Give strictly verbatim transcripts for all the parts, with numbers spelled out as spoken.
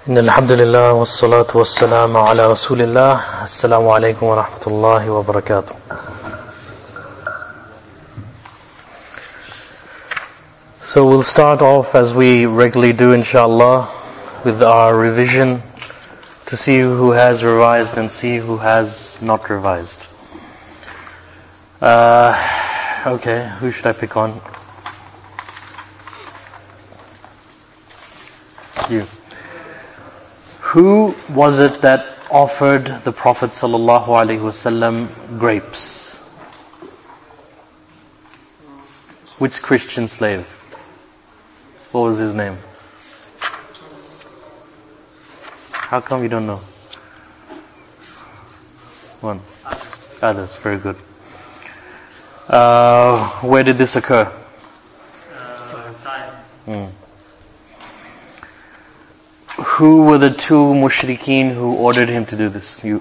إن الحمد لله والصلاة والسلام على رسول الله السلام عليكم ورحمة الله وبركاته. So we'll start off as we regularly do, inshallah, with our revision to see who has revised and see who has not revised. Uh, okay, who should I pick on? You. Who was it that offered the Prophet sallallahu alaihi wasallam grapes? Which Christian slave? What was his name? How come you don't know? One. Others, very good. Uh, where did this occur? Uh, time. Hmm. Who were the two mushrikeen who ordered him to do this? You.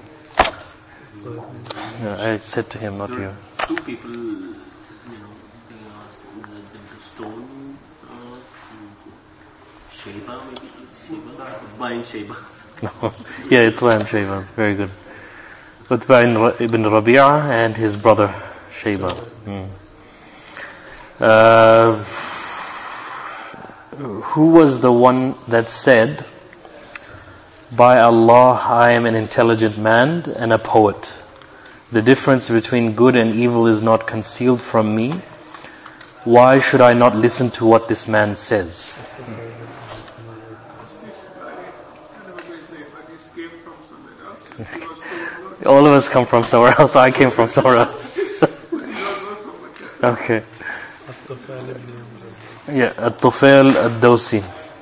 No, I said to him, not you. Two people, you know, they asked them to stone uh, Sheba, maybe? Sheba? Buying Sheba. No. Yeah, Utbah and Shayba. Very good. Utbah ibn Rabi'ah and his brother Shayba. Hmm. Uh, who was the one that said, "By Allah, I am an intelligent man and a poet. The difference between good and evil is not concealed from me. Why should I not listen to what this man says?" All of us come from somewhere else. I came from somewhere else. Okay. Yeah, At-Tufail Ad-Dawsi.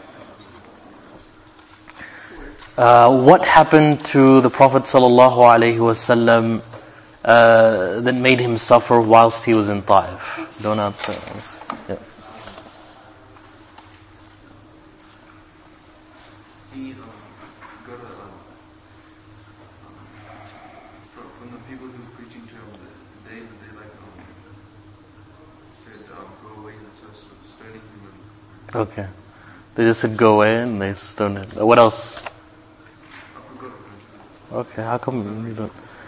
Uh, what happened to the Prophet sallallahu alaihi wasallam uh, that made him suffer whilst he was in Taif? Don't answer. Yeah. He uh, got a, uh, from, from the people who were preaching to him, they they like um, said um, go away and started stoning him. Okay. They just said go away and they stoned him. What else? Okay, how come you don't?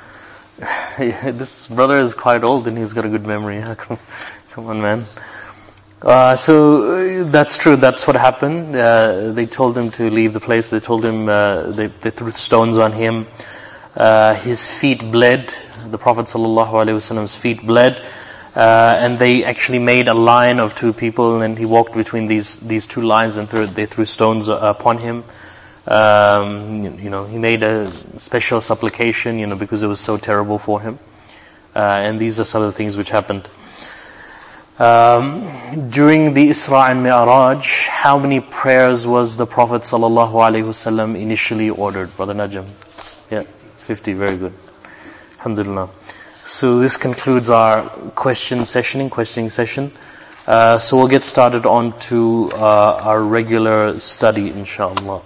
This brother is quite old and he's got a good memory. How come? Come on, man. Uh, so uh, that's true. That's what happened. Uh, they told him to leave the place. They told him uh, they, they threw stones on him. Uh, his feet bled. The Prophet sallallahu alaihi wasallam's feet bled, uh, and they actually made a line of two people, and he walked between these these two lines, and threw, they threw stones upon him. Um, you, you know, he made a special supplication, you know, because it was so terrible for him. Uh, and these are some of the things which happened. Um, during the Isra and Mi'raj, how many prayers was the Prophet sallallahu alaihi wasallam initially ordered? Brother Najm? Yeah, fifty, very good. Alhamdulillah. So this concludes our question sessioning, questioning session. Uh, so we'll get started on to uh, our regular study, inshallah.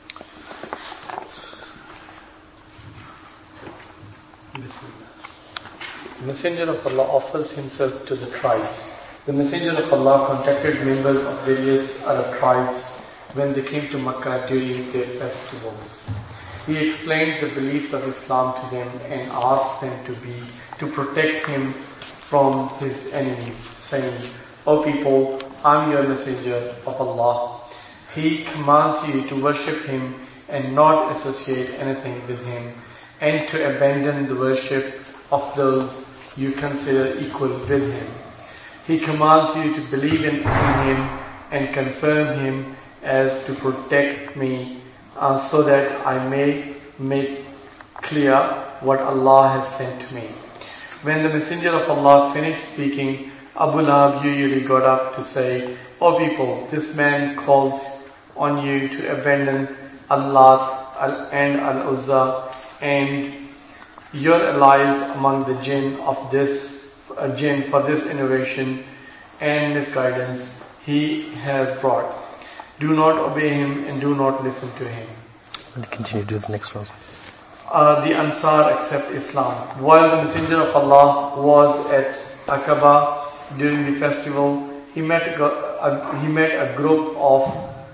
The Messenger of Allah offers himself to the tribes. The Messenger of Allah contacted members of various Arab tribes when they came to Makkah during their festivals. He explained the beliefs of Islam to them and asked them to be to protect him from his enemies, saying, "O people, I am your Messenger of Allah. He commands you to worship him and not associate anything with him, and to abandon the worship of those you consider equal with him. He commands you to believe in, in him and confirm him as to protect me, uh, so that I may make clear what Allah has sent to me." When the Messenger of Allah finished speaking, Abu Lahab usually got up to say, "O people, this man calls on you to abandon Allah and Al-Uzza and your allies among the jinn of this uh, jinn for this innovation and misguidance he has brought. Do not obey him and do not listen to him." And continue to do the next one. Uh, the Ansar accept Islam. While the Messenger of Allah was at Aqaba during the festival, he met a, a, he met a group of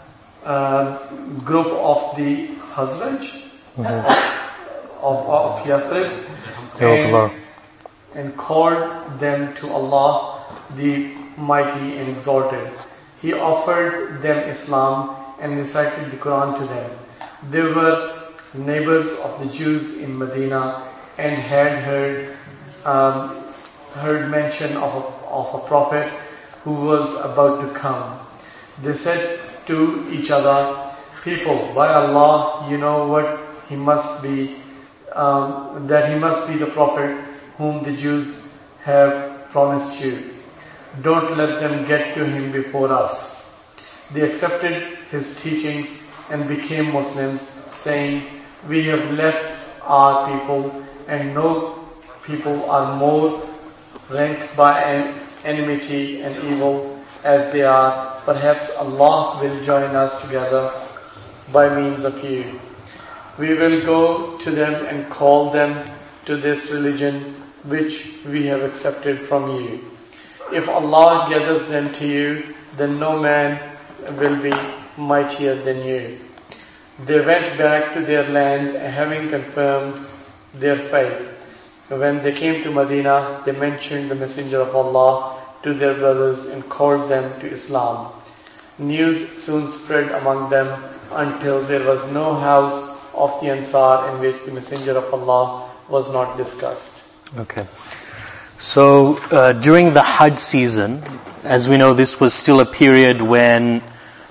uh, group of the Khazraj, mm-hmm. of, of, of Yathrib, and, and called them to Allah, the Mighty and Exalted. He offered them Islam and recited the Quran to them. They were neighbors of the Jews in Medina and had heard um, heard mention of a, of a prophet who was about to come. They said to each other, "People, by Allah, you know what he must be, um, that he must be the prophet whom the Jews have promised you. Don't let them get to him before us." They accepted his teachings and became Muslims, saying, "We have left our people, and no people are more ranked by enmity and evil as they are. Perhaps Allah will join us together by means of you. We will go to them and call them to this religion which we have accepted from you. If Allah gathers them to you, then no man will be mightier than you." They went back to their land, having confirmed their faith. When they came to Medina, they mentioned the Messenger of Allah to their brothers and called them to Islam. News soon spread among them until there was no house of the Ansar in which the Messenger of Allah was not discussed. Okay. So uh, during the Hajj season, as we know, this was still a period when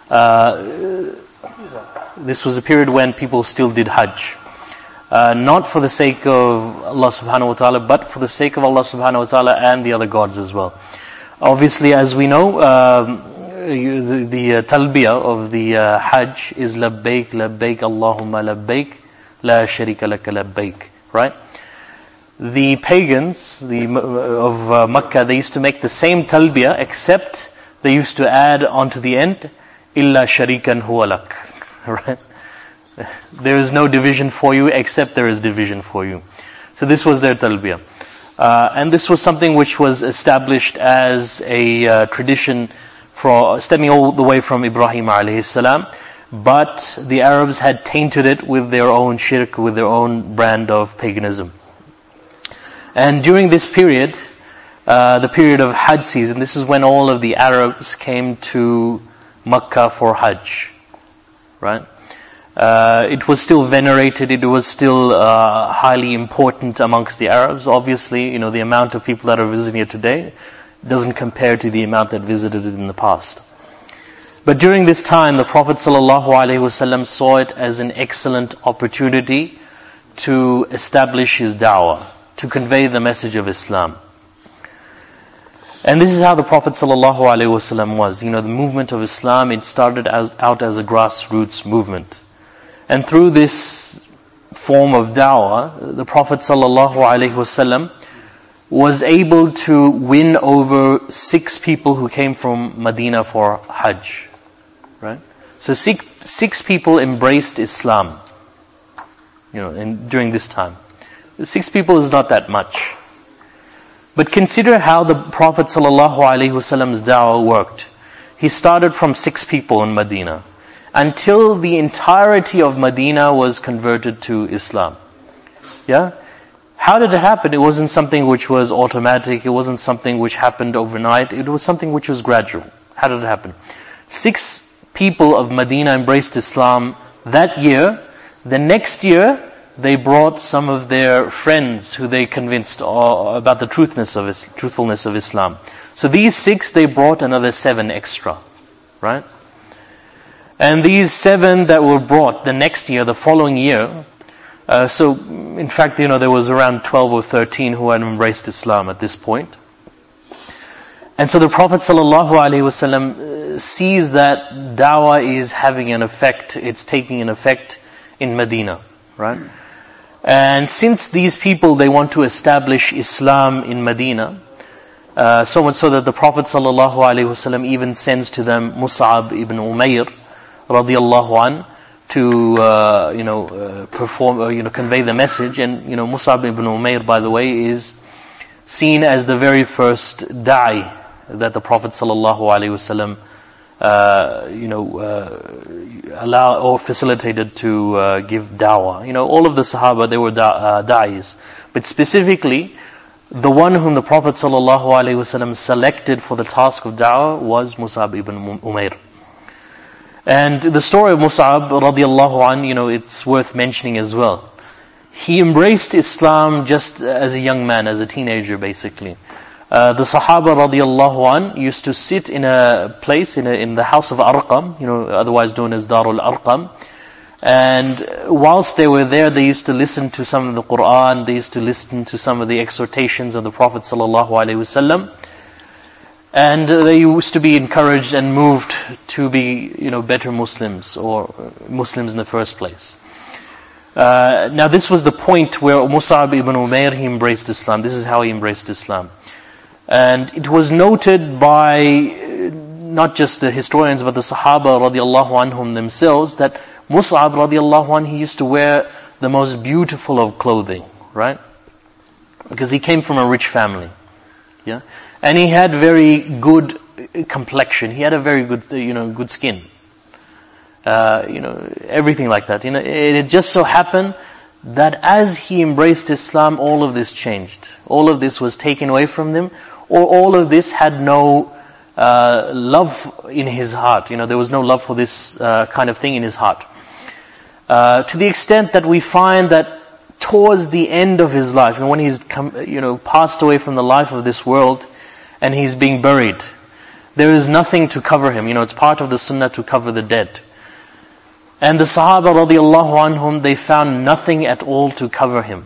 uh, this was a period when people still did Hajj. Uh, not for the sake of Allah subhanahu wa ta'ala, but for the sake of Allah subhanahu wa ta'ala and the other gods as well. Obviously, as we know, um, the, the uh, talbiyah of the uh, Hajj is labbaik, labbaik, Allahumma labbaik, la sharika laka labbaik, right? The pagans the, of uh, Makkah, they used to make the same talbiyah, except they used to add onto the end, illa sharikan huwa lak, right? There is no division for you except there is division for you. So this was their talbiyah. Uh, and this was something which was established as a uh, tradition for stemming all the way from Ibrahim alayhi salam. But the Arabs had tainted it with their own shirk, with their own brand of paganism. And during this period, uh, the period of Hajj season, this is when all of the Arabs came to Makkah for Hajj. Right? Uh, it was still venerated, it was still uh, highly important amongst the Arabs. Obviously, you know, the amount of people that are visiting it today doesn't compare to the amount that visited it in the past. But during this time, the Prophet ﷺ saw it as an excellent opportunity to establish his da'wah, to convey the message of Islam. And this is how the Prophet ﷺ was. You know, the movement of Islam, it started as, out as a grassroots movement. And through this form of da'wah, the Prophet ﷺ was able to win over six people who came from Medina for Hajj. Right? So six, six people embraced Islam, you know, in, during this time. Six people is not that much. But consider how the Prophet ﷺ's da'wah worked. He started from six people in Medina, until the entirety of Medina was converted to Islam. Yeah? How did it happen? It wasn't something which was automatic. It wasn't something which happened overnight. It was something which was gradual. How did it happen? Six people of Medina embraced Islam that year. The next year, they brought some of their friends who they convinced about the truthness of Islam, truthfulness of Islam. So these six, they brought another seven extra. Right? And these seven that were brought the next year, the following year, uh, so in fact, you know, there was around twelve or thirteen who had embraced Islam at this point. And so the Prophet ﷺ sees that da'wah is having an effect, it's taking an effect in Medina, right? And since these people, they want to establish Islam in Medina, uh, so much so that the Prophet ﷺ even sends to them Mus'ab ibn Umayr, radiyallahu an, to uh, you know uh, perform, uh, you know convey the message. And you know Mus'ab ibn Umayr, by the way, is seen as the very first da'i that the Prophet sallallahu alaihi wasallam uh, you know uh, allowed or facilitated to uh, give da'wah. You know, all of the Sahaba, they were da- uh, da'is. But specifically, the one whom the Prophet ﷺ selected for the task of da'wah was Mus'ab ibn Umair. And the story of Mus'ab radiallahu anh, you know, it's worth mentioning as well. He embraced Islam just as a young man, as a teenager basically. Uh, the Sahaba radiallahu anh used to sit in a place, in, a, in the house of Arqam, you know, otherwise known as Darul Arqam. And whilst they were there, they used to listen to some of the Qur'an, they used to listen to some of the exhortations of the Prophet sallallahu alaihi wasallam. And they used to be encouraged and moved to be, you know, better Muslims, or Muslims in the first place. Uh, now this was the point where Mus'ab ibn Umair, he embraced Islam. This is how he embraced Islam. And it was noted by not just the historians, but the Sahaba radiallahu anhum themselves, that Mus'ab radiallahu anh, he used to wear the most beautiful of clothing, right? Because he came from a rich family. Yeah? And he had very good complexion. He had a very good, you know, good skin. Uh, you know, everything like that. You know, it, it just so happened that as he embraced Islam, all of this changed. All of this was taken away from him, or all of this had no uh, love in his heart. You know, there was no love for this uh, kind of thing in his heart. Uh, to the extent that we find that towards the end of his life, and when he's come, you know, passed away from the life of this world, and he's being buried, there is nothing to cover him. You know, it's part of the sunnah to cover the dead. And the Sahaba radiallahu anhum, they found nothing at all to cover him,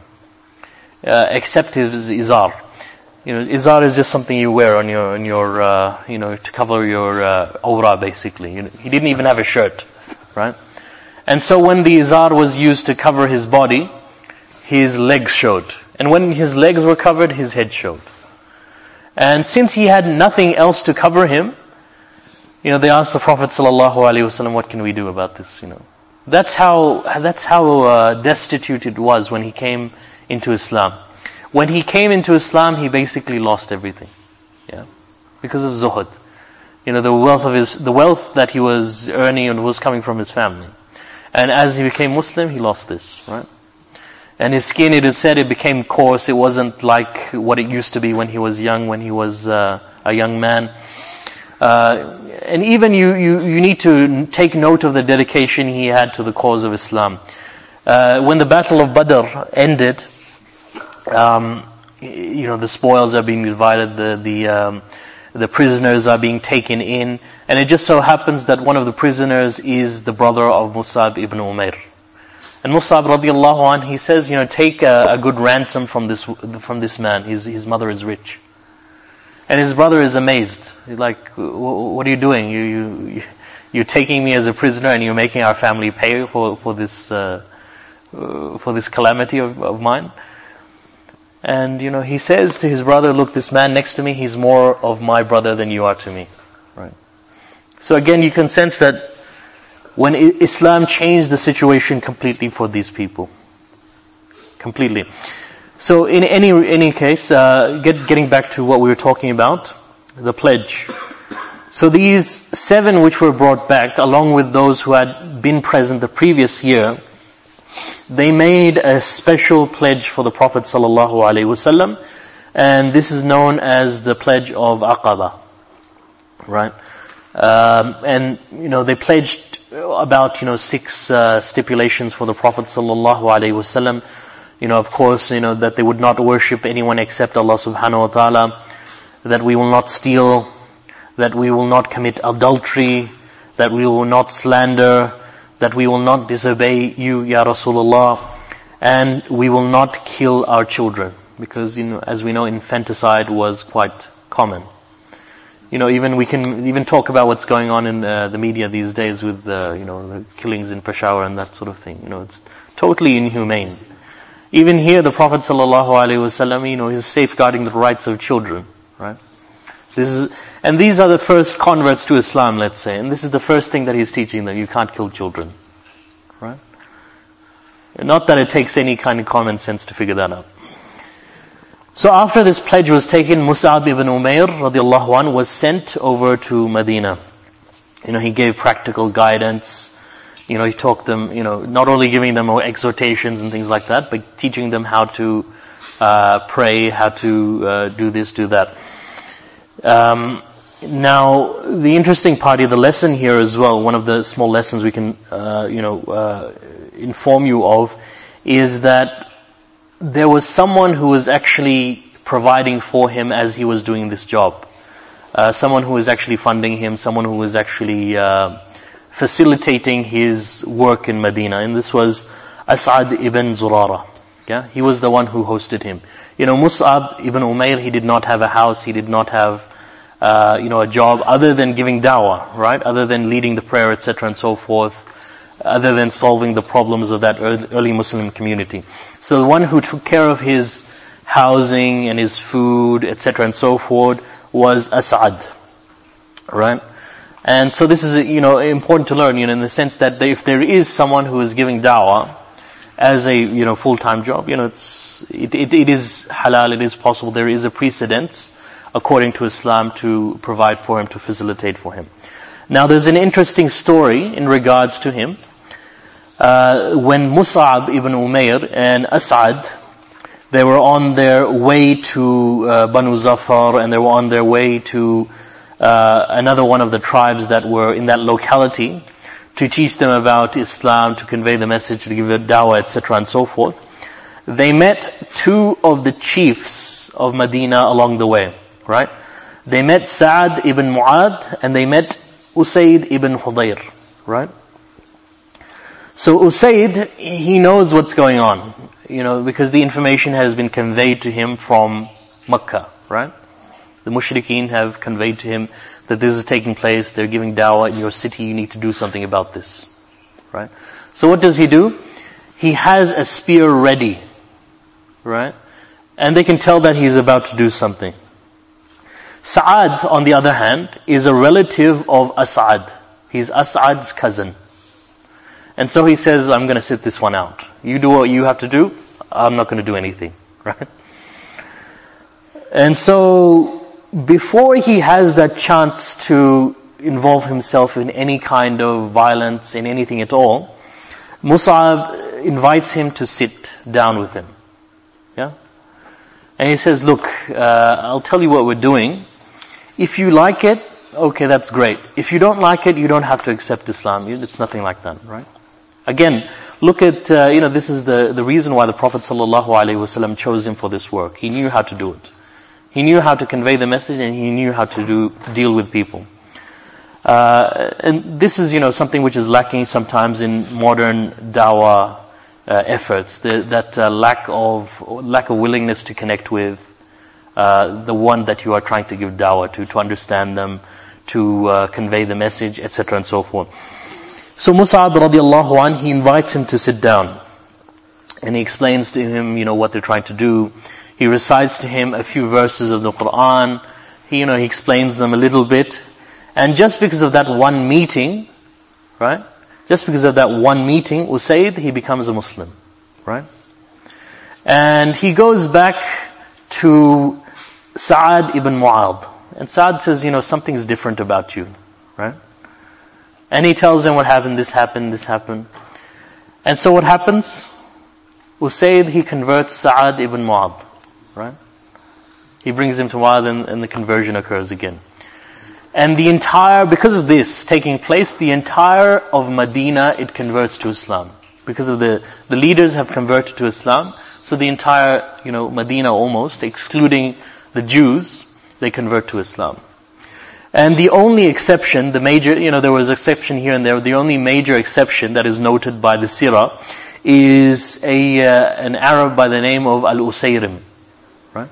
uh, except his izar. You know, izar is just something you wear on your, on your, uh, you know, to cover your uh, awra, basically. You know, he didn't even have a shirt, right? And so when the izar was used to cover his body, his legs showed. And when his legs were covered, his head showed. And since he had nothing else to cover him, you know, they asked the Prophet sallallahu alaihi wasallam, what can we do about this, you know? That's how, that's how uh, destitute it was when he came into Islam. When he came into Islam, he basically lost everything. Yeah. Because of zuhud. You know, the wealth of his, the wealth that he was earning and was coming from his family. And as he became Muslim, he lost this, right? And his skin, it is said, it became coarse. It wasn't like what it used to be when he was young, when he was uh, a young man. Uh, and even you, you, you need to take note of the dedication he had to the cause of Islam. Uh, when the Battle of Badr ended, um, you know, the spoils are being divided, the the um, the prisoners are being taken in, and it just so happens that one of the prisoners is the brother of Mus'ab ibn Umair. And Mus'ab radiallahu anh, he says, you know, take a, a good ransom from this from this man. His his mother is rich. And his brother is amazed. He's like, what are you doing? You you you're taking me as a prisoner, and you're making our family pay for for this uh, for this calamity of, of mine. And you know, he says to his brother, look, this man next to me, he's more of my brother than you are to me. Right. So again, you can sense that when Islam changed the situation completely for these people. Completely. So in any any case, uh, get, getting back to what we were talking about, the pledge. So these seven which were brought back, along with those who had been present the previous year, they made a special pledge for the Prophet sallallahu alaihi wasallam, and this is known as the pledge of Aqaba. Right? Um, and you know, they pledged about you know six uh, stipulations for the Prophet sallallahu alaihi wasallam. You know, of course, you know that they would not worship anyone except Allah subhanahu wa ta'ala, that we will not steal, that we will not commit adultery, that we will not slander, that we will not disobey you, Ya Rasulullah, and we will not kill our children, because you know, as we know, infanticide was quite common. You know, even we can even talk about what's going on in uh, the media these days with uh, you know the killings in Peshawar and that sort of thing. You know, it's totally inhumane. Even here, the Prophet sallallahu alaihi wasallam, you know, is safeguarding the rights of children, right? This is, and these are the first converts to Islam, let's say, and this is the first thing that he's teaching them: you can't kill children, right? Not that it takes any kind of common sense to figure that out. So after this pledge was taken, Mus'ab ibn Umair radiallahu anh was sent over to Medina. You know, he gave practical guidance. You know, he taught them, you know, not only giving them exhortations and things like that, but teaching them how to uh, pray, how to uh, do this, do that. Um, now, the interesting part of the lesson here as well, one of the small lessons we can, uh, you know, uh, inform you of, is that there was someone who was actually providing for him as he was doing this job. Uh, someone who was actually funding him, someone who was actually uh, facilitating his work in Medina. And this was As'ad ibn Zurara. Yeah, he was the one who hosted him. You know, Mus'ab ibn Umair, he did not have a house, he did not have, uh, you know, a job other than giving da'wah, right? Other than leading the prayer, et cetera, and so forth. Other than solving the problems of that early Muslim community. So the one who took care of his housing and his food, et cetera, and so forth, was As'ad, right? And so this is, you know, important to learn, you know, in the sense that if there is someone who is giving da'wah as a, you know, full-time job, you know, it's it, it, it is halal, it is possible. There is a precedence according to Islam to provide for him, to facilitate for him. Now, there's an interesting story in regards to him. Uh, when Mus'ab ibn Umair and As'ad, they were on their way to uh, Banu Zafar, and they were on their way to uh, another one of the tribes that were in that locality, to teach them about Islam, to convey the message, to give a da'wah, et cetera, and so forth. They met two of the chiefs of Medina along the way, right? They met Sa'ad ibn Mu'ad, and they met Usayd ibn Hudayr, right? So Usayd, he knows what's going on, you know, because the information has been conveyed to him from Makkah, right? The mushrikeen have conveyed to him that this is taking place, they're giving da'wah in your city, you need to do something about this, right? So what does he do? He has a spear ready, right? And they can tell that he's about to do something. Sa'ad, on the other hand, is a relative of As'ad. He's As'ad's cousin. And so he says, I'm going to sit this one out. You do what you have to do, I'm not going to do anything, right? And so, before he has that chance to involve himself in any kind of violence, in anything at all, Mus'ab invites him to sit down with him. Yeah? And he says, look, uh, I'll tell you what we're doing. If you like it, okay, that's great. If you don't like it, you don't have to accept Islam. It's nothing like that, right? Again, look at, uh, you know, this is the, the reason why the Prophet ﷺ chose him for this work. He knew how to do it. He knew how to convey the message, and he knew how to do deal with people. Uh, and this is, you know, something which is lacking sometimes in modern dawah uh, efforts. The, that uh, lack of lack of willingness to connect with uh, the one that you are trying to give dawah to, to understand them, to uh, convey the message, et cetera, and so forth. So Mus'ab radiallahu anh, he invites him to sit down. And he explains to him, you know, what they're trying to do. He recites to him a few verses of the Qur'an. He, you know, he explains them a little bit. And just because of that one meeting, right? Just because of that one meeting, Usayd, he becomes a Muslim, right? And he goes back to Sa'ad ibn Mu'ad. And Sa'ad says, you know, something's different about you, right? And he tells him what happened, this happened, this happened. And so what happens? Usayd, he converts Sa'ad ibn Mu'ad, right? He brings him to Mu'ad, and, and the conversion occurs again. And the entire, because of this taking place, the entire of Medina, it converts to Islam. Because of the, the leaders have converted to Islam, so the entire, you know, Medina almost, excluding the Jews, they convert to Islam. And the only exception, the major, you know, there was exception here and there, the only major exception that is noted by the Sirah is a uh, an Arab by the name of Al-Usayrim, right?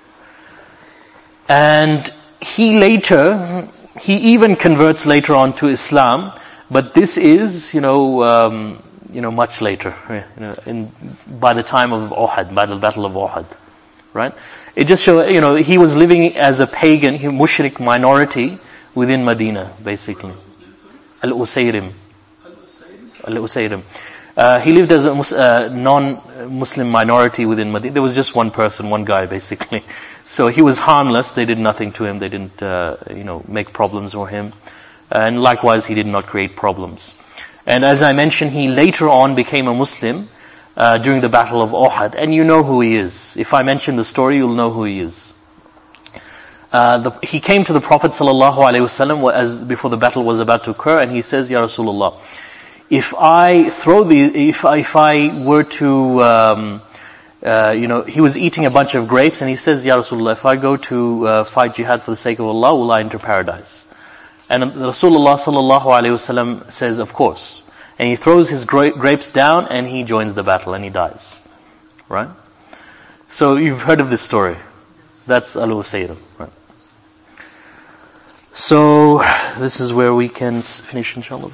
And he later, he even converts later on to Islam, but this is, you know, um, you know, much later, you know, in by the time of Uhud, by the Battle of Uhud, right? It just shows, you know, he was living as a pagan, he mushrik minority within Medina, basically. Al-Usayrim. Al-Usayrim. Uh, he lived as a mus- uh, non-Muslim minority within Medina. There was just one person, one guy, basically. So he was harmless. They did nothing to him. They didn't, uh, you know, make problems for him. And likewise, he did not create problems. And as I mentioned, he later on became a Muslim uh, during the Battle of Uhud. And you know who he is. If I mention the story, you'll know who he is. Uh, the, he came to the Prophet ﷺ as before the battle was about to occur, and he says, Ya Rasulullah, if I throw the, if I, if I were to, um, uh, you know, he was eating a bunch of grapes, and he says, Ya Rasulullah, if I go to uh, fight jihad for the sake of Allah, will I enter paradise? And Rasulullah ﷺ says, of course. And he throws his gra- grapes down, and he joins the battle, and he dies. Right? So you've heard of this story. That's Al-Usayr. Right? So, this is where we can finish, inshallah.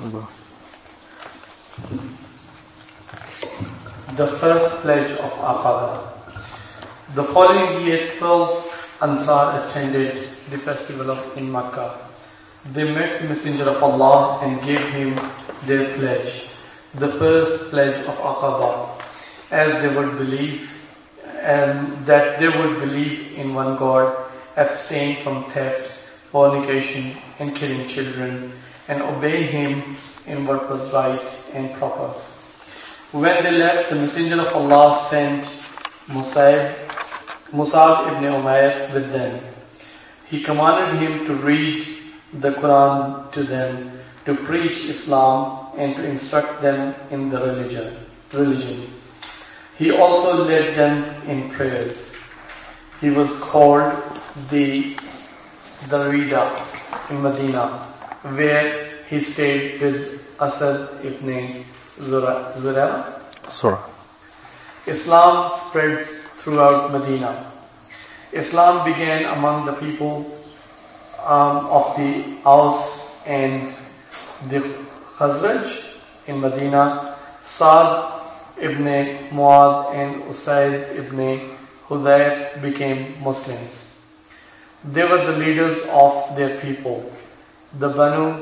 The first pledge of Aqaba. The following year, twelve Ansar attended the festival of in Makkah. They met the Messenger of Allah and gave him their pledge, the first pledge of Aqaba, as they would believe, and that they would believe in one God, abstain from theft, fornication, and killing children, and obey Him in what was right and proper. When they left, the Messenger of Allah sent Musab, Musab ibn Umair with them. He commanded him to read the Quran to them, to preach Islam, and to instruct them in the religion. religion. He also led them in prayers. He was called the Darida in Medina, where he stayed with Asad ibn Zura. Zura. Surah. Islam spreads throughout Medina. Islam began among the people um, of the Aus and the Khazraj in Medina. Saad ibn Muad and Usaid ibn Hudayr became Muslims. They were the leaders of their people, the Banu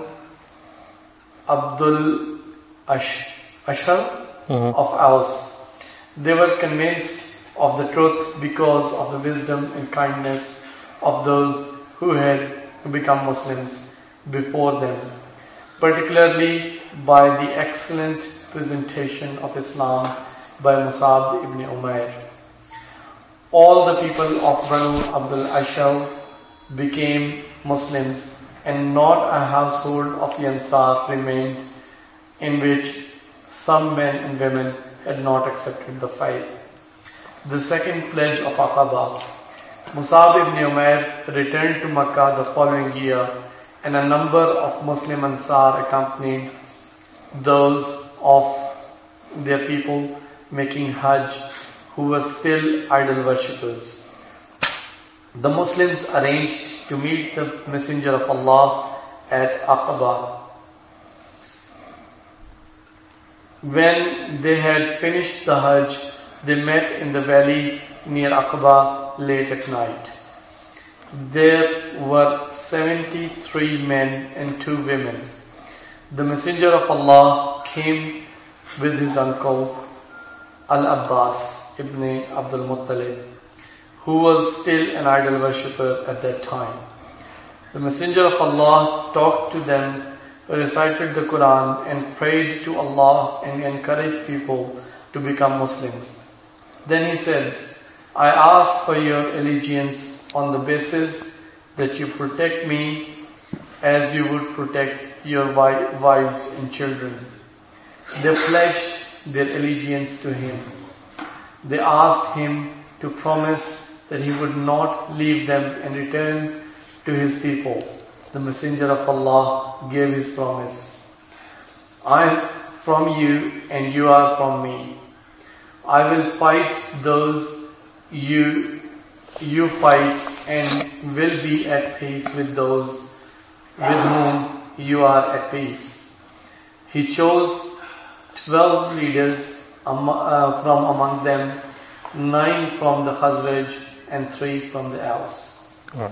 Abdul Ash, Ashar mm-hmm. of Aus. They were convinced of the truth because of the wisdom and kindness of those who had become Muslims before them, particularly by the excellent presentation of Islam by Musab ibn Umair. All the people of Banu Abdul Ashar became Muslims, and not a household of the Ansar remained in which some men and women had not accepted the faith. The second pledge of Aqaba. Musab ibn Umair returned to Makkah the following year, and a number of Muslim Ansar accompanied those of their people making Hajj who were still idol worshippers. The Muslims arranged to meet the Messenger of Allah at Aqaba. When they had finished the Hajj, they met in the valley near Aqaba late at night. There were seventy-three men and two women. The Messenger of Allah came with his uncle Al-Abbas ibn Abdul Muttalib, who was still an idol worshipper at that time. The Messenger of Allah talked to them, recited the Quran, and prayed to Allah and encouraged people to become Muslims. Then he said, I ask for your allegiance on the basis that you protect me as you would protect your wives and children. They pledged their allegiance to him. They asked him to promise that he would not leave them and return to his people. The Messenger of Allah gave his promise. I am from you and you are from me. I will fight those you you fight and will be at peace with those with whom you are at peace. He chose twelve leaders um, uh, from among them, nine from the Khazraj and three from the Aus. Right.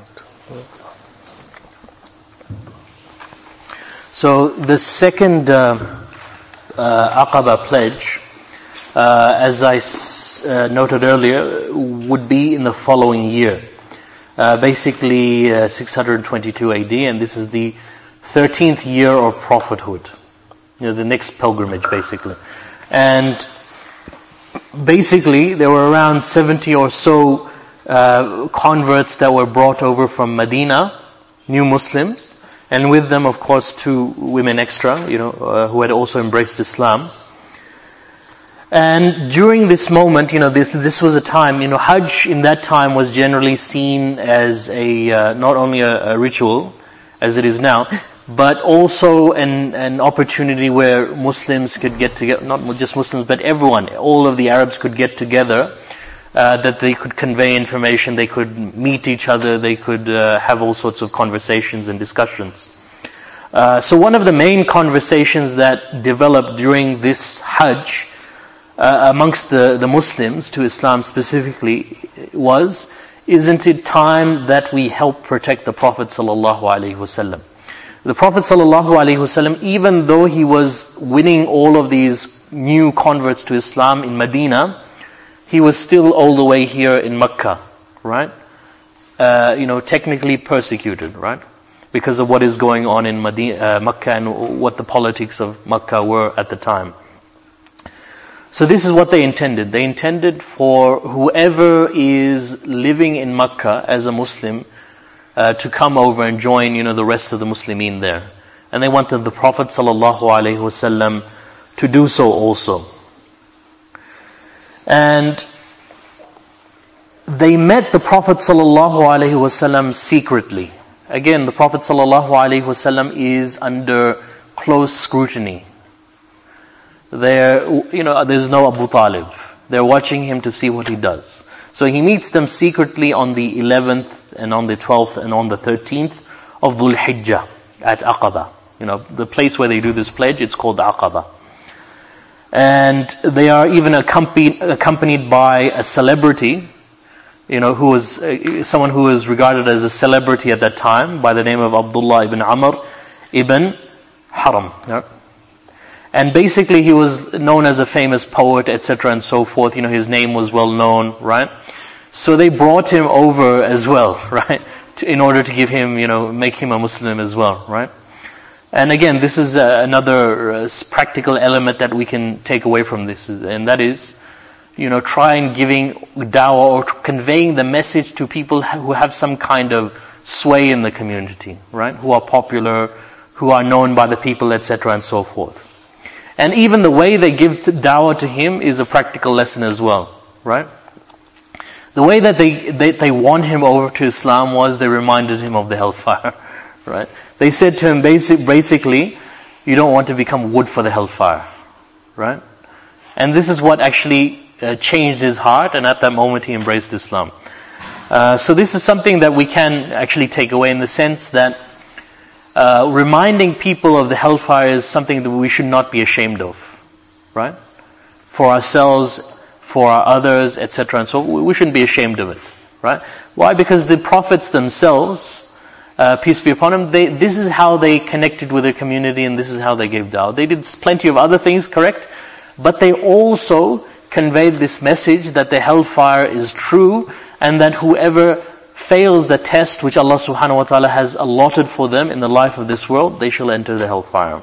So the second uh, uh, Aqaba pledge, uh, as I s- uh, noted earlier, would be in the following year, uh, basically uh, six hundred twenty-two A D, and this is the thirteenth year of prophethood. You know, the next pilgrimage, basically. And basically, there were around seventy or so uh, converts that were brought over from Medina, new Muslims, and with them, of course, two women extra, you know, uh, who had also embraced Islam. And during this moment, you know, this this was a time, you know, Hajj in that time was generally seen as a uh, not only a, a ritual, as it is now, but also an an opportunity where Muslims could get together, not just Muslims, but everyone, all of the Arabs could get together, uh, that they could convey information, they could meet each other, they could uh, have all sorts of conversations and discussions. Uh, so one of the main conversations that developed during this Hajj, Uh, amongst the, the Muslims, to Islam specifically, was, isn't it time that we help protect the Prophet sallallahu alaihi wasallam? The Prophet sallallahu alaihi wasallam, even though he was winning all of these new converts to Islam in Medina, he was still all the way here in Mecca, right? Uh, you know, technically persecuted, right? Because of what is going on in Medina, uh, Mecca, and what the politics of Mecca were at the time. So this is what they intended. They intended for whoever is living in Mecca as a Muslim uh, to come over and join, you know, the rest of the Muslimin there. And they wanted the Prophet sallallahu alaihi wasallam to do so also. And they met the Prophet sallallahu alaihi wasallam secretly. Again, the Prophet sallallahu alaihi wasallam is under close scrutiny. There, you know, there's no Abu Talib. They're watching him to see what he does. So he meets them secretly on the eleventh and on the twelfth and on the thirteenth of Dhul Hijjah at Aqaba. You know, the place where they do this pledge, it's called Aqaba. And they are even accompanied, accompanied by a celebrity, you know, who was uh, someone who was regarded as a celebrity at that time by the name of Abdullah ibn Amr ibn Haram. You know? And basically he was known as a famous poet, et cetera and so forth. You know, his name was well known, right? So they brought him over as well, right? To, in order to give him, you know, make him a Muslim as well, right? And again, this is uh, another uh, practical element that we can take away from this. And that is, you know, try and giving dawah or conveying the message to people who have some kind of sway in the community, right? Who are popular, who are known by the people, et cetera and so forth. And even the way they give dawah to him is a practical lesson as well, right? The way that they, they, they won him over to Islam was they reminded him of the hellfire, right? They said to him basic, basically, you don't want to become wood for the hellfire, right? And this is what actually uh, changed his heart, and at that moment he embraced Islam. Uh, so this is something that we can actually take away in the sense that Uh, reminding people of the hellfire is something that we should not be ashamed of, right? For ourselves, for our others, et cetera. And so we shouldn't be ashamed of it, right? Why? Because the prophets themselves, uh, peace be upon them, they, this is how they connected with their community, and this is how they gave dawah. They did plenty of other things, correct? But they also conveyed this message that the hellfire is true, and that whoever fails the test which Allah subhanahu wa ta'ala has allotted for them in the life of this world, they shall enter the hellfire.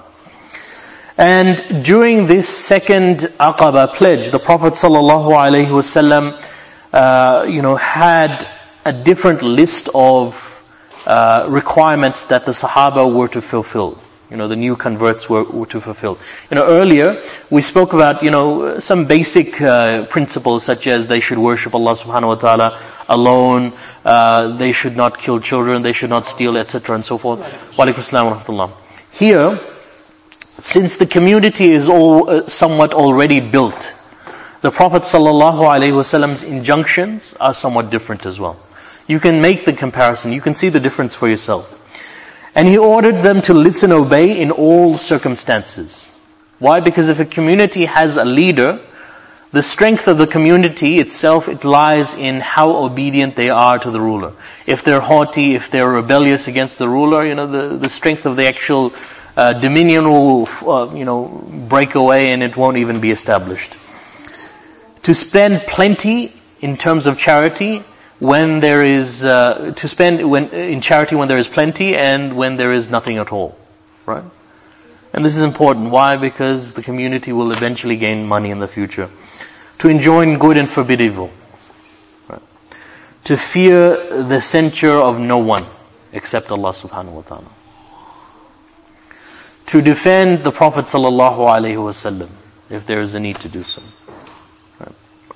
And during this second Aqaba pledge, the Prophet sallallahu alaihi wasallam, uh, you know, had a different list of uh, requirements that the Sahaba were to fulfill. You know, the new converts were, were to fulfill. You know, earlier we spoke about, you know, some basic uh, principles such as they should worship Allah subhanahu wa ta'ala alone, uh, they should not kill children, they should not steal, et cetera and so forth. Wa alaikum assalam wa rahmatullah. Here, since the community is all uh, somewhat already built, the Prophet sallallahu alaihi wasallam's injunctions are somewhat different as well. You can make the comparison, you can see the difference for yourself. And he ordered them to listen, obey in all circumstances. Why? Because if a community has a leader, the strength of the community itself, it lies in how obedient they are to the ruler. If they're haughty, if they're rebellious against the ruler, you know, the, the strength of the actual uh, dominion will, uh, you know, break away and it won't even be established. To spend plenty in terms of charity, when there is uh, to spend when in charity when there is plenty and when there is nothing at all, right? And this is important. Why? Because the community will eventually gain money in the future. To enjoin good and forbid evil. Right? To fear the censure of no one except Allah subhanahu wa ta'ala. To defend the Prophet sallallahu alaihi wasallam if there is a need to do so. Right?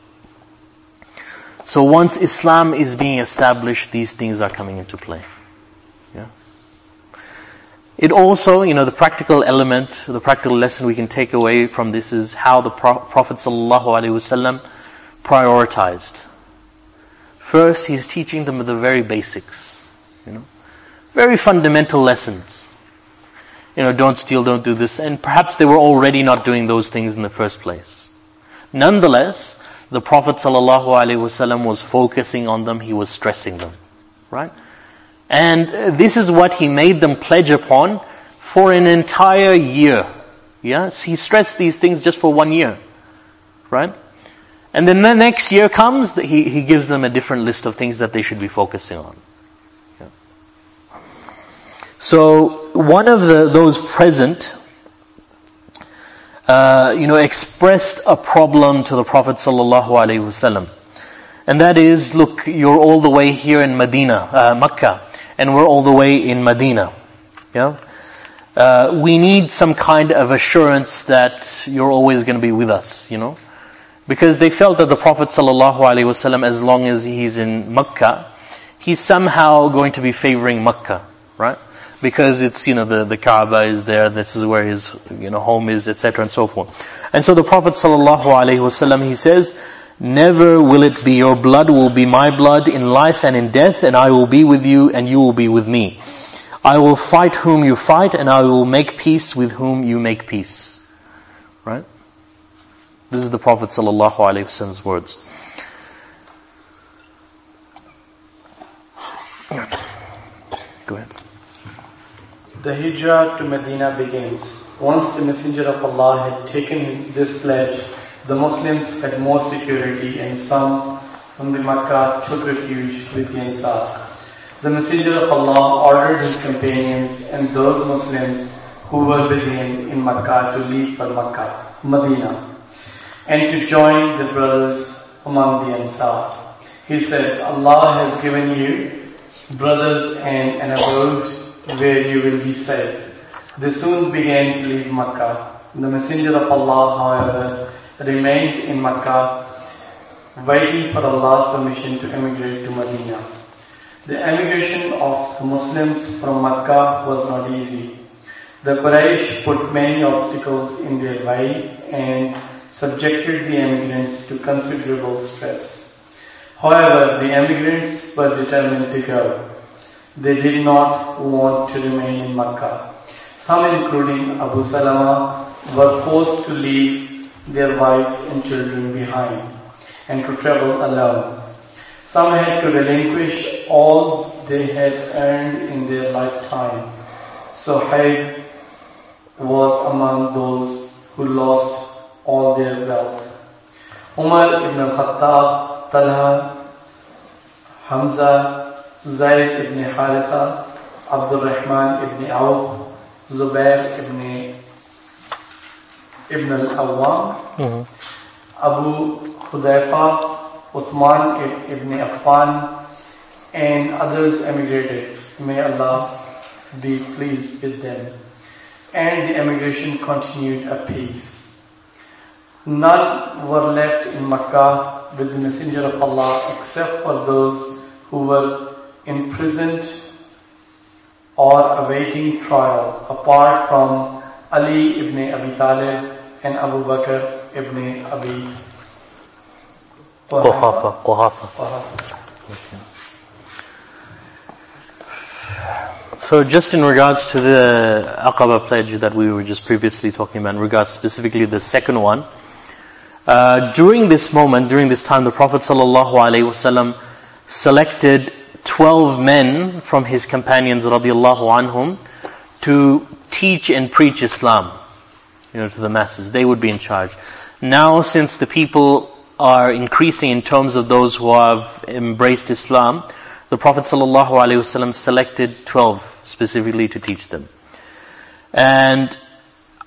So once Islam is being established, these things are coming into play. Yeah. It also, you know, the practical element, the practical lesson we can take away from this is how the Pro- Prophet sallallahu alaihi wasallam prioritized. First, he's teaching them the very basics, you know, very fundamental lessons. You know, don't steal, don't do this. And perhaps they were already not doing those things in the first place. Nonetheless, the Prophet sallallahu alaihi wasallam was focusing on them, he was stressing them. Right? And this is what he made them pledge upon for an entire year. Yes, he stressed these things just for one year. Right? And then the next year comes, he, he gives them a different list of things that they should be focusing on. Yeah. So, one of the, those present, uh, you know, expressed a problem to the Prophet sallallahu alaihi wasallam. And that is, look, you're all the way here in Medina, uh, Makkah, and we're all the way in Medina. Yeah? Uh, we need some kind of assurance that you're always going to be with us, you know. Because they felt that the Prophet sallallahu alaihi wasallam, as long as he's in Makkah, he's somehow going to be favoring Makkah, right? Because it's, you know, the, the Kaaba is there, this is where his, you know, home is, et cetera and so forth. And so the Prophet sallallahu alaihi wasallam, he says, never will it be your blood will be my blood in life and in death, and I will be with you and you will be with me. I will fight whom you fight, and I will make peace with whom you make peace. Right? This is the Prophet sallallahu alaihi wasallam's words. Go ahead. The hijrah to Medina begins. Once the Messenger of Allah had taken his, this pledge, the Muslims had more security, and some from the Makkah took refuge with the Ansar. The Messenger of Allah ordered his companions and those Muslims who were with him in Makkah to leave for Makkah, Medina, and to join the brothers among the Ansar. He said, Allah has given you brothers and an abode where you will be safe. They soon began to leave Makkah. The Messenger of Allah, however, remained in Makkah, waiting for Allah's permission to emigrate to Medina. The emigration of the Muslims from Makkah was not easy. The Quraysh put many obstacles in their way and subjected the emigrants to considerable stress. However, the emigrants were determined to go. They did not want to remain in Makkah. Some, including Abu Salama, were forced to leave their wives and children behind and to travel alone. Some had to relinquish all they had earned in their lifetime. Suhaib was among those who lost all their wealth. Umar ibn al-Khattab, Talha, Hamza, Zayd ibn Haritha, Abdul Rahman ibn Auf, Zubair ibn ibn al-Awwam, mm-hmm. Abu Hudayfa, Uthman ibn Affan, and others emigrated. May Allah be pleased with them. And the emigration continued apace. None were left in Makkah with the Messenger of Allah except for those who were imprisoned or awaiting trial, apart from Ali ibn Abi Talib and Abu Bakr ibn Abi Quhafa. Quhafa. So just in regards to the Aqaba pledge that we were just previously talking about, in regards specifically the second one, uh, during this moment, during this time, the Prophet ﷺ selected twelve men from his companions radiallahu anhum to teach and preach Islam, you know, to the masses. They would be in charge. Now, since the people are increasing in terms of those who have embraced Islam, the Prophet ﷺ selected twelve specifically to teach them. And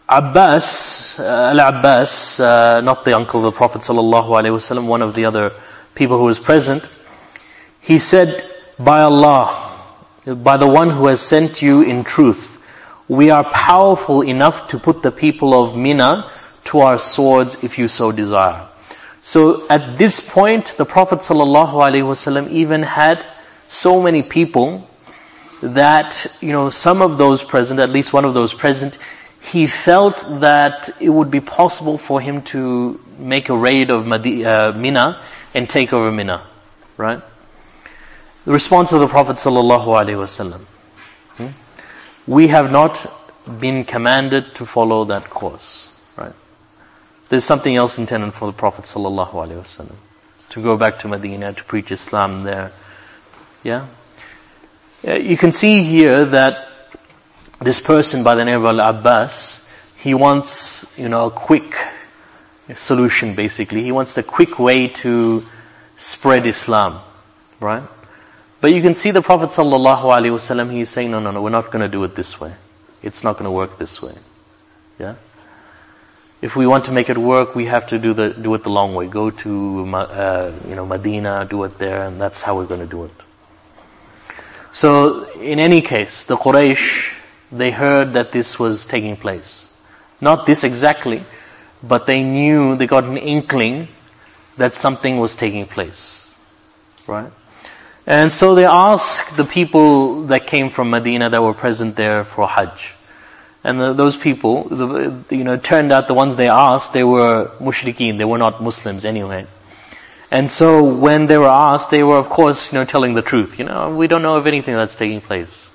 Abbas, uh, Al-Abbas, uh, not the uncle of the Prophet sallallahu alaihi wasallam, one of the other people who was present, he said, by Allah, by the one who has sent you in truth, we are powerful enough to put the people of Mina to our swords if you so desire. So at this point, the Prophet ﷺ even had so many people that, you know, some of those present, at least one of those present, he felt that it would be possible for him to make a raid of Madi- uh, Mina and take over Mina, right? The response of the Prophet ﷺ, hmm? we have not been commanded to follow that course, right? There's something else intended for the Prophet ﷺ, to go back to Medina, to preach Islam there. Yeah? You can see here that this person by the name of Al-Abbas, he wants, you know, a quick solution basically. He wants a quick way to spread Islam, right? But you can see the Prophet ﷺ, he's saying, no, no, no, we're not going to do it this way. It's not going to work this way. Yeah? If we want to make it work, we have to do the do it the long way. Go to uh, you know Medina, do it there, and that's how we're going to do it. So, in any case, the Quraysh, they heard that this was taking place. Not this exactly, but they knew, they got an inkling that something was taking place. Right? And so they asked the people that came from Medina that were present there for Hajj. And the, those people, the, you know, it turned out the ones they asked, they were mushrikeen, they were not Muslims anyway. And so when they were asked, they were of course, you know, telling the truth. You know, we don't know of anything that's taking place.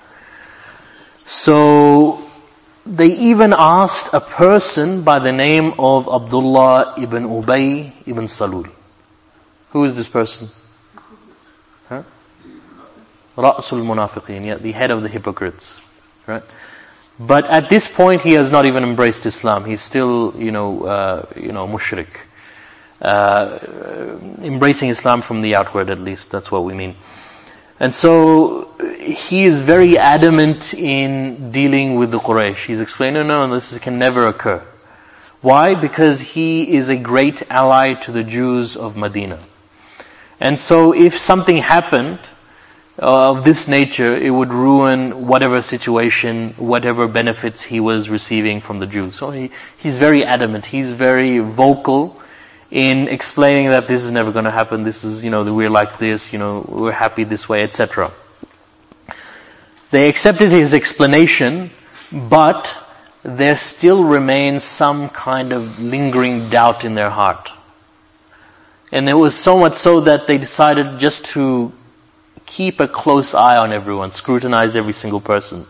So they even asked a person by the name of Abdullah ibn Ubay ibn Salul. Who is this person? Huh? Ra'sul Munafiqeen, yeah, the head of the hypocrites. Right? But at this point, he has not even embraced Islam. He's still, you know, uh, you know, mushrik. Uh, embracing Islam from the outward, at least. That's what we mean. And so, he is very adamant in dealing with the Quraysh. He's explaining, no, no, this can never occur. Why? Because he is a great ally to the Jews of Medina. And so, if something happened of this nature, it would ruin whatever situation, whatever benefits he was receiving from the Jews. So he, he's very adamant, he's very vocal in explaining that this is never going to happen, this is, you know, we're like this, you know, we're happy this way, et cetera. They accepted his explanation, but there still remains some kind of lingering doubt in their heart. And it was so much so that they decided just to keep a close eye on everyone, scrutinize every single person.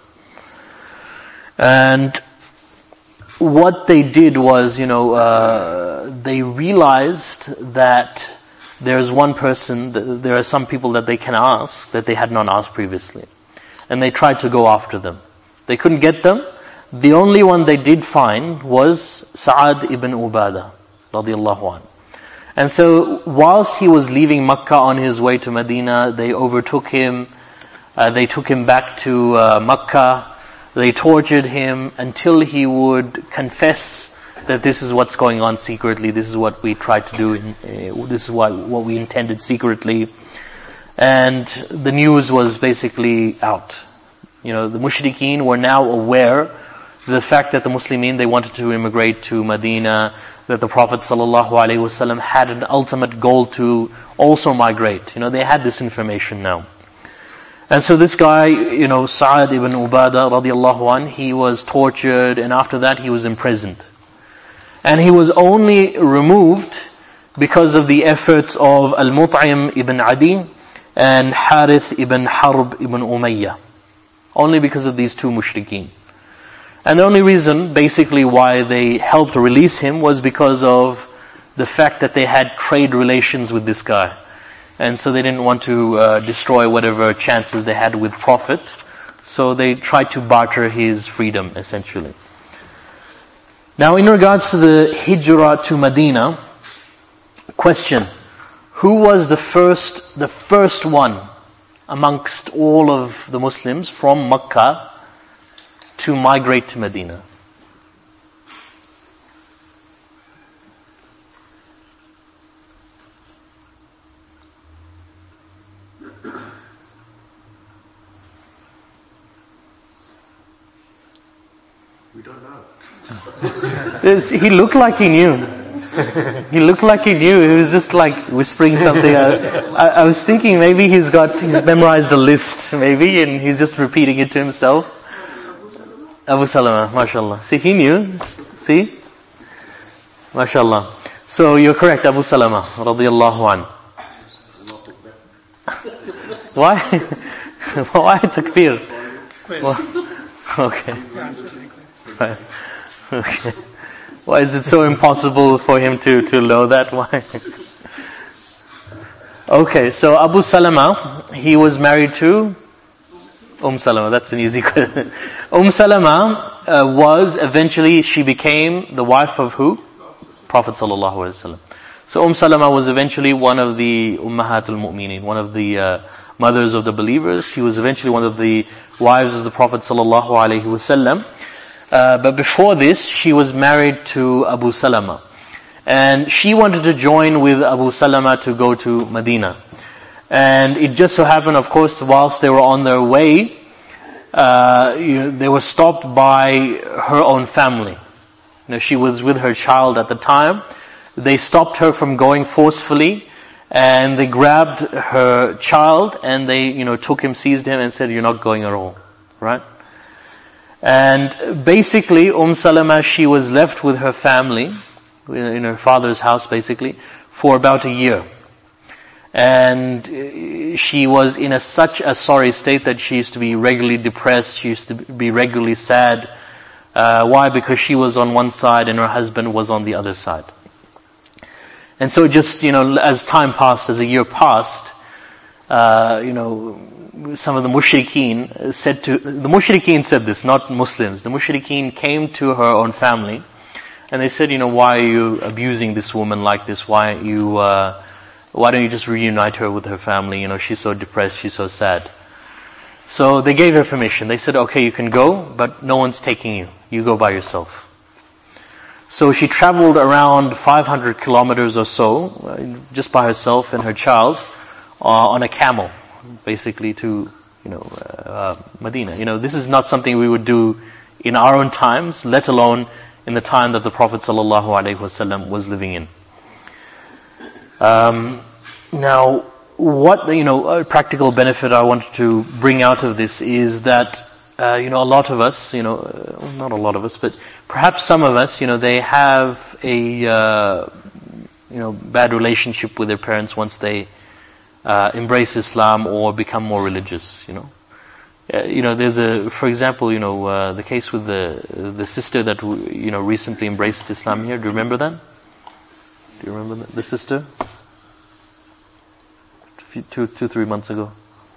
And what they did was, you know, uh, they realized that there's one person, there are some people that they can ask that they had not asked previously. And they tried to go after them. They couldn't get them. The only one they did find was Sa'ad ibn Ubadah, radiyallahu anhu. And so, whilst he was leaving Makkah on his way to Medina, they overtook him, uh, they took him back to uh, Makkah, they tortured him until he would confess that this is what's going on secretly, this is what we tried to do, in, uh, this is what, what we intended secretly. And the news was basically out. You know, the mushrikeen were now aware of the fact that the Muslimin, they wanted to immigrate to Medina, that the Prophet ﷺ had an ultimate goal to also migrate. You know, they had this information now. And so this guy, you know, Sa'ad ibn Ubadah radiallahu anh, he was tortured, and after that he was imprisoned. And he was only removed because of the efforts of Al-Mut'im ibn Adi and Harith ibn Harb ibn Umayyah. Only because of these two mushrikeen. And the only reason, basically, why they helped release him was because of the fact that they had trade relations with this guy. And so they didn't want to uh, destroy whatever chances they had with profit. So they tried to barter his freedom, essentially. Now, in regards to the hijrah to Medina, question, who was the first, the first one amongst all of the Muslims from Makkah to migrate to Medina? don't know. It's- he looked like he knew. He looked like he knew. He was just like whispering something. I, I, I was thinking maybe he's got, he's memorized a list, maybe, and he's just repeating it to himself. Abu Salama, mashallah. See, he knew. See? Mashallah. So you're correct, Abu Salama, radiyallahu an. Why? Why takbir? Well, okay. Right. Okay. Why is it so impossible for him to, to know that? Why? Okay, so Abu Salama, he was married to Umm Salama. That's an easy question. Umm Salama uh, was eventually, she became the wife of who? Prophet sallallahu alaihi wasallam. So Umm Salama was eventually one of the Ummahatul Mu'mineen, one of the uh, mothers of the believers. She was eventually one of the wives of the Prophet sallallahu alaihi wasallam. Uh, but before this, she was married to Abu Salama. And she wanted to join with Abu Salama to go to Medina. And it just so happened, of course, whilst they were on their way, uh, you know, they were stopped by her own family. You know, she was with her child at the time. They stopped her from going forcefully, and they grabbed her child, and they, you know, took him, seized him, and said, "You're not going at all." Right? And basically, Umm Salama, she was left with her family, in her father's house basically, for about a year. And she was in a, such a sorry state that she used to be regularly depressed, she used to be regularly sad. Uh, why? Because she was on one side and her husband was on the other side. And so just, you know, as time passed, as a year passed, uh, you know, some of the mushrikeen said to, the mushrikeen said this, not Muslims. The mushrikeen came to her own family and they said, you know, why are you abusing this woman like this? Why you, uh, why don't you just reunite her with her family? You know, she's so depressed, she's so sad. So they gave her permission. They said, okay, you can go, but no one's taking you. You go by yourself. So she traveled around five hundred kilometers or so, uh, just by herself and her child, uh, on a camel, basically to, you know, uh, Medina. You know, this is not something we would do in our own times, let alone in the time that the Prophet sallallahu alaihi wasallam was living in. Um, now, what, you know, a practical benefit I wanted to bring out of this is that, uh, you know, a lot of us, you know, uh, not a lot of us, but perhaps some of us, you know, they have a, uh, you know, bad relationship with their parents once they uh, embrace Islam or become more religious, you know. Uh, you know, there's a, for example, you know, uh, the case with the the sister that, you know, recently embraced Islam here. Do you remember that? Do you remember the, the sister? Two, two, three months ago.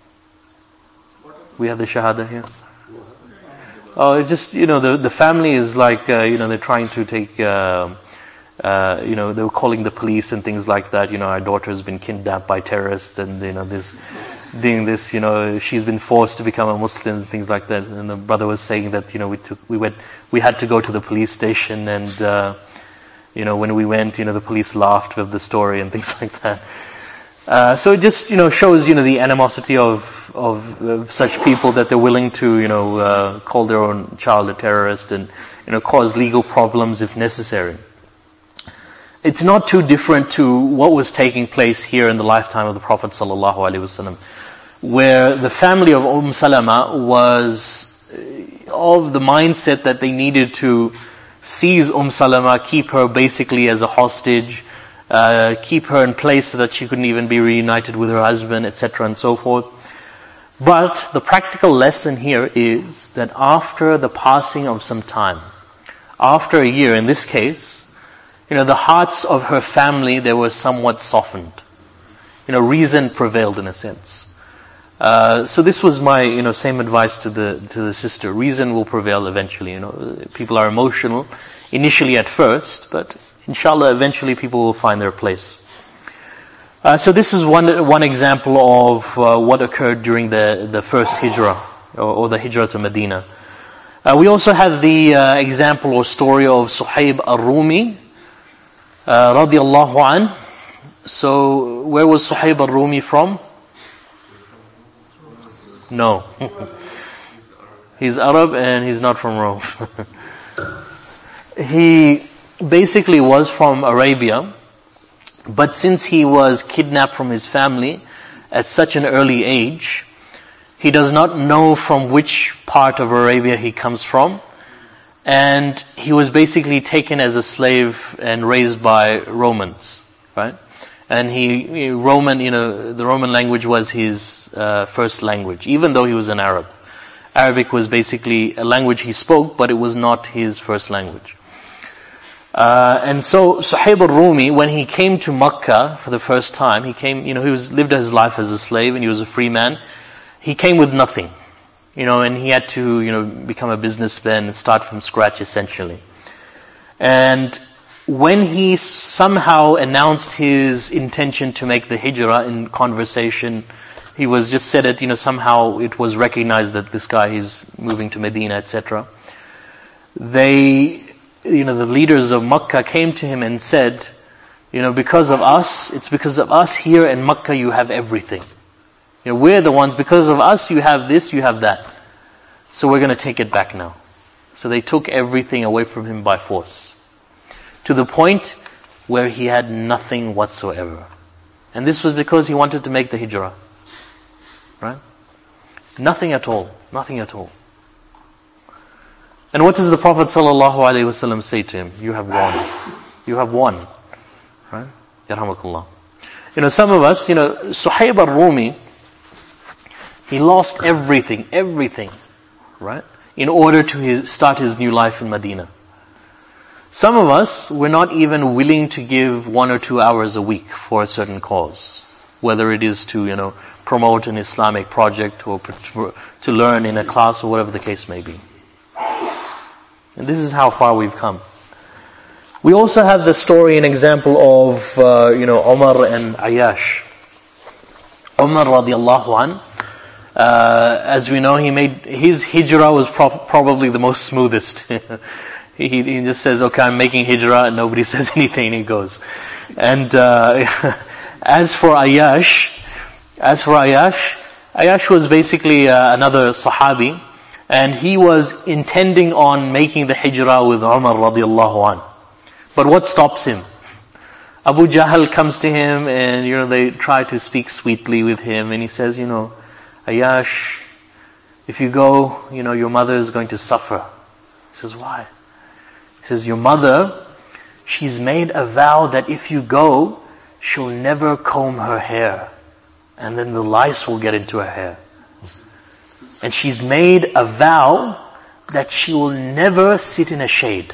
We had the Shahada here. Oh, it's just, you know, the the family is like, uh, you know, they're trying to take, uh, uh, you know, they were calling the police and things like that. You know, our daughter has been kidnapped by terrorists and, you know, this, doing this, you know, she's been forced to become a Muslim and things like that. And the brother was saying that, you know, we took, we went, we had to go to the police station and, uh, you know, when we went, you know, the police laughed with the story and things like that. Uh, so it just, you know, shows, you know, the animosity of, of, of such people that they're willing to, you know, uh, call their own child a terrorist and, you know, cause legal problems if necessary. It's not too different to what was taking place here in the lifetime of the Prophet sallallahu alaihi wasallam, where the family of Umm Salama was of the mindset that they needed to seize Umm Salama, keep her basically as a hostage, Uh, keep her in place so that she couldn't even be reunited with her husband, et cetera, and so forth. But the practical lesson here is that after the passing of some time, after a year in this case, you know, the hearts of her family, they were somewhat softened. You know, reason prevailed in a sense. Uh, so this was my, you know, same advice to the to the sister. Reason will prevail eventually. You know, people are emotional initially at first, but inshallah, eventually people will find their place. Uh, so this is one one example of uh, what occurred during the, the first hijrah, or, or the hijrah to Medina. Uh, we also have the uh, example or story of Suhaib al-Rumi, uh, radiallahu an. So, where was Suhaib al-Rumi from? No. He's Arab and he's not from Rome. he basically was from Arabia, but since he was kidnapped from his family at such an early age, he does not know from which part of Arabia he comes from. And he was basically taken as a slave and raised by Romans, right? And he, he Roman, you know, the Roman language was his uh, first language, even though he was an Arab. Arabic was basically a language he spoke, but it was not his first language. Uh, and so Suhaib al-Rumi, when he came to Makkah for the first time, he came, you know, he was lived his life as a slave and he was a free man. He came with nothing. You know, and he had to, you know, become a businessman and start from scratch essentially. And when he somehow announced his intention to make the hijrah in conversation, he was just said it, you know, somehow it was recognized that this guy is moving to Medina, et cetera. They, you know, the leaders of Makkah came to him and said, you know, because of us, it's because of us here in Makkah you have everything. You know, we're the ones, because of us you have this, you have that. So we're going to take it back now. So they took everything away from him by force. To the point where he had nothing whatsoever. And this was because he wanted to make the hijrah. Right? Nothing at all. Nothing at all. And what does the Prophet ﷺ say to him? You have won. You have won. Right? Yarhamakullah. You know, some of us, you know, Suhaib al-Rumi, he lost everything, everything, right, in order to his, start his new life in Medina. Some of us, we're not even willing to give one or two hours a week for a certain cause. Whether it is to, you know, promote an Islamic project or to learn in a class or whatever the case may be. And this is how far we've come. We also have the story and example of, uh, you know, Umar and Ayyash. Umar radiallahu an, uh, as we know, he made, his hijrah was pro- probably the most smoothest. he, he just says, okay, I'm making hijrah, and nobody says anything, and he goes. And uh, as for Ayyash, as for Ayyash, Ayyash was basically uh, another Sahabi, and he was intending on making the hijrah with Umar radiallahu an. But what stops him? Abu Jahl comes to him and, you know, they try to speak sweetly with him, and he says, you know, Ayyash, if you go, you know, your mother is going to suffer. He says, why? He says, your mother, she's made a vow that if you go, she'll never comb her hair, and then the lice will get into her hair. And she's made a vow that she will never sit in a shade.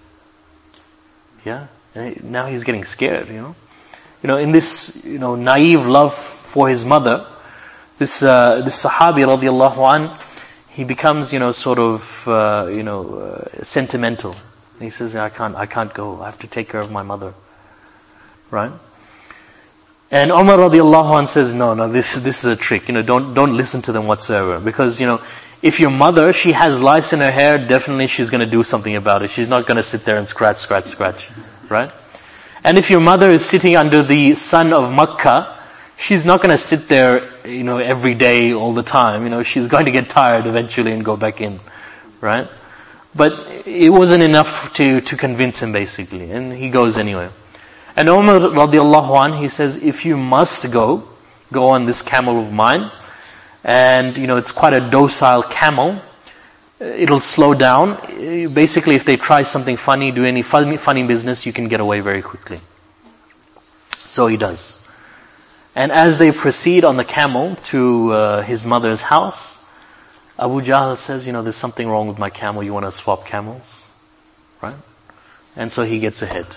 Yeah? And now he's getting scared, you know. You know, in this, you know, naive love for his mother, this uh, this Sahabi radiallahu an, he becomes, you know, sort of, uh, you know, uh, sentimental. And he says, I can't, I can't go. I have to take care of my mother. Right? And Umar radiallahu an says, no, no, this this is a trick. You know, don't don't listen to them whatsoever. Because, you know, if your mother, she has lice in her hair, definitely she's going to do something about it. She's not going to sit there and scratch, scratch, scratch. Right? And if your mother is sitting under the sun of Makkah, she's not going to sit there, you know, every day, all the time. You know, she's going to get tired eventually and go back in. Right? But it wasn't enough to, to convince him, basically. And he goes anyway. And Umar radiallahu anh, he says, if you must go, go on this camel of mine. And, you know, it's quite a docile camel. It'll slow down. Basically, if they try something funny, do any funny, funny business, you can get away very quickly. So he does. And as they proceed on the camel to uh, his mother's house, Abu Jahl says, you know, there's something wrong with my camel. You want to swap camels? Right? And so he gets ahead.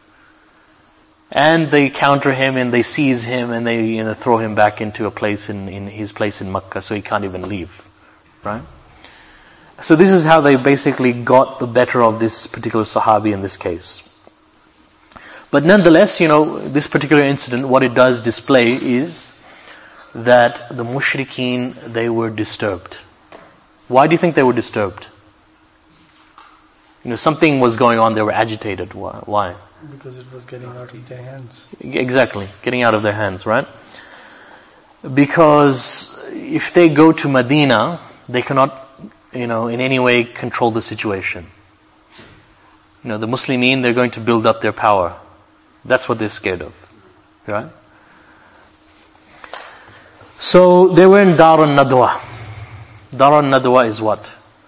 And they counter him and they seize him and they, you know, throw him back into a place in, in his place in Makkah, so he can't even leave. Right? So this is how they basically got the better of this particular Sahabi in this case. But nonetheless, you know, this particular incident, what it does display is that the mushrikeen, they were disturbed. Why do you think they were disturbed? You know, something was going on, they were agitated. Why? Why? Because it was getting out of their hands. Exactly, getting out of their hands, right? Because if they go to Medina, they cannot, you know, in any way control the situation. You know, the Muslimin, they're going to build up their power. That's what they're scared of. Right? So they were in Dar al-Nadwa. Dar al-Nadwa is what?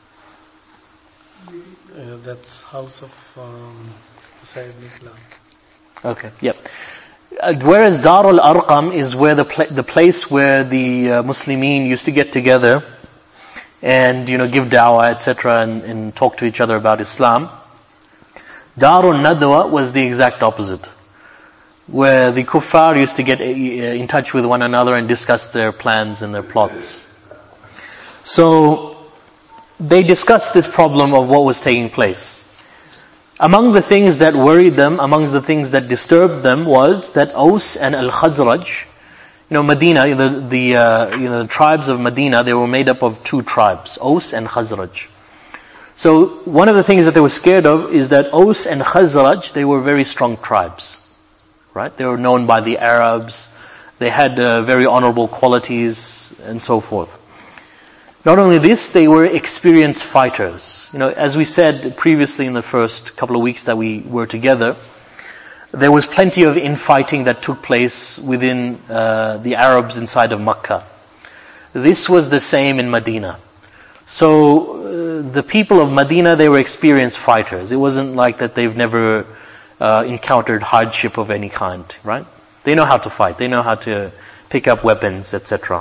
Uh, that's house of um, Usayd ibn Kilab. Okay, yep. Uh, whereas Dar al-Arqam is where the pla- the place where the uh, Muslimin used to get together and, you know, give da'wah, et cetera, and, and talk to each other about Islam. Dar al-Nadwa was the exact opposite, where the kuffar used to get in touch with one another and discuss their plans and their plots. So they discussed this problem of what was taking place. Among the things that worried them, amongst the things that disturbed them, was that Aus and Al-Khazraj, you know, Medina, the the uh, you know the tribes of Medina, they were made up of two tribes, Aus and Khazraj. So one of the things that they were scared of is that Aus and Khazraj, they were very strong tribes, right? They were known by the Arabs. They had uh, very honorable qualities and so forth. Not only this, they were experienced fighters. You know, as we said previously in the first couple of weeks that we were together, there was plenty of infighting that took place within uh, the Arabs inside of Makkah. This was the same in Medina. So uh, the people of Medina, they were experienced fighters. It wasn't like that they've never uh, encountered hardship of any kind, right? They know how to fight. They know how to pick up weapons, et cetera.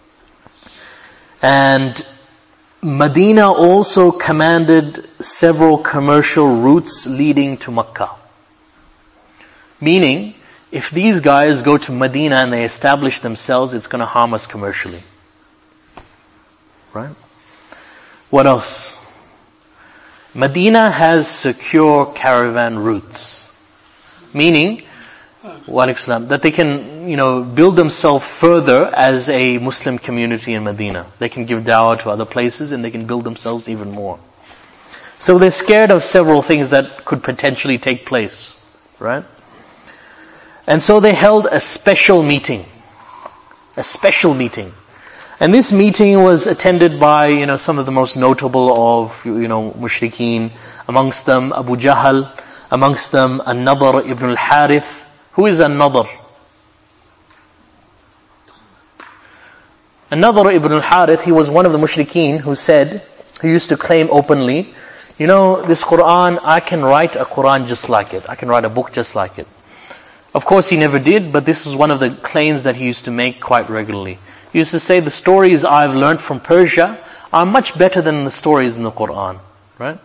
And Medina also commanded several commercial routes leading to Makkah. Meaning, if these guys go to Medina and they establish themselves, it's going to harm us commercially. Right? What else? Medina has secure caravan routes. Meaning, that they can, you know, build themselves further as a Muslim community in Medina. They can give da'wah to other places and they can build themselves even more. So they're scared of several things that could potentially take place. Right? And so they held a special meeting. A special meeting. And this meeting was attended by, you know, some of the most notable of, you know, mushrikeen. Amongst them, Abu Jahl. Amongst them, An-Nadr ibn al-Harith. Who is An-Nadr? An-Nadr ibn al-Harith, he was one of the mushrikeen who said, who used to claim openly, you know, this Quran, I can write a Quran just like it. I can write a book just like it. Of course he never did, but this is one of the claims that he used to make quite regularly. He used to say, the stories I've learned from Persia are much better than the stories in the Quran. Right?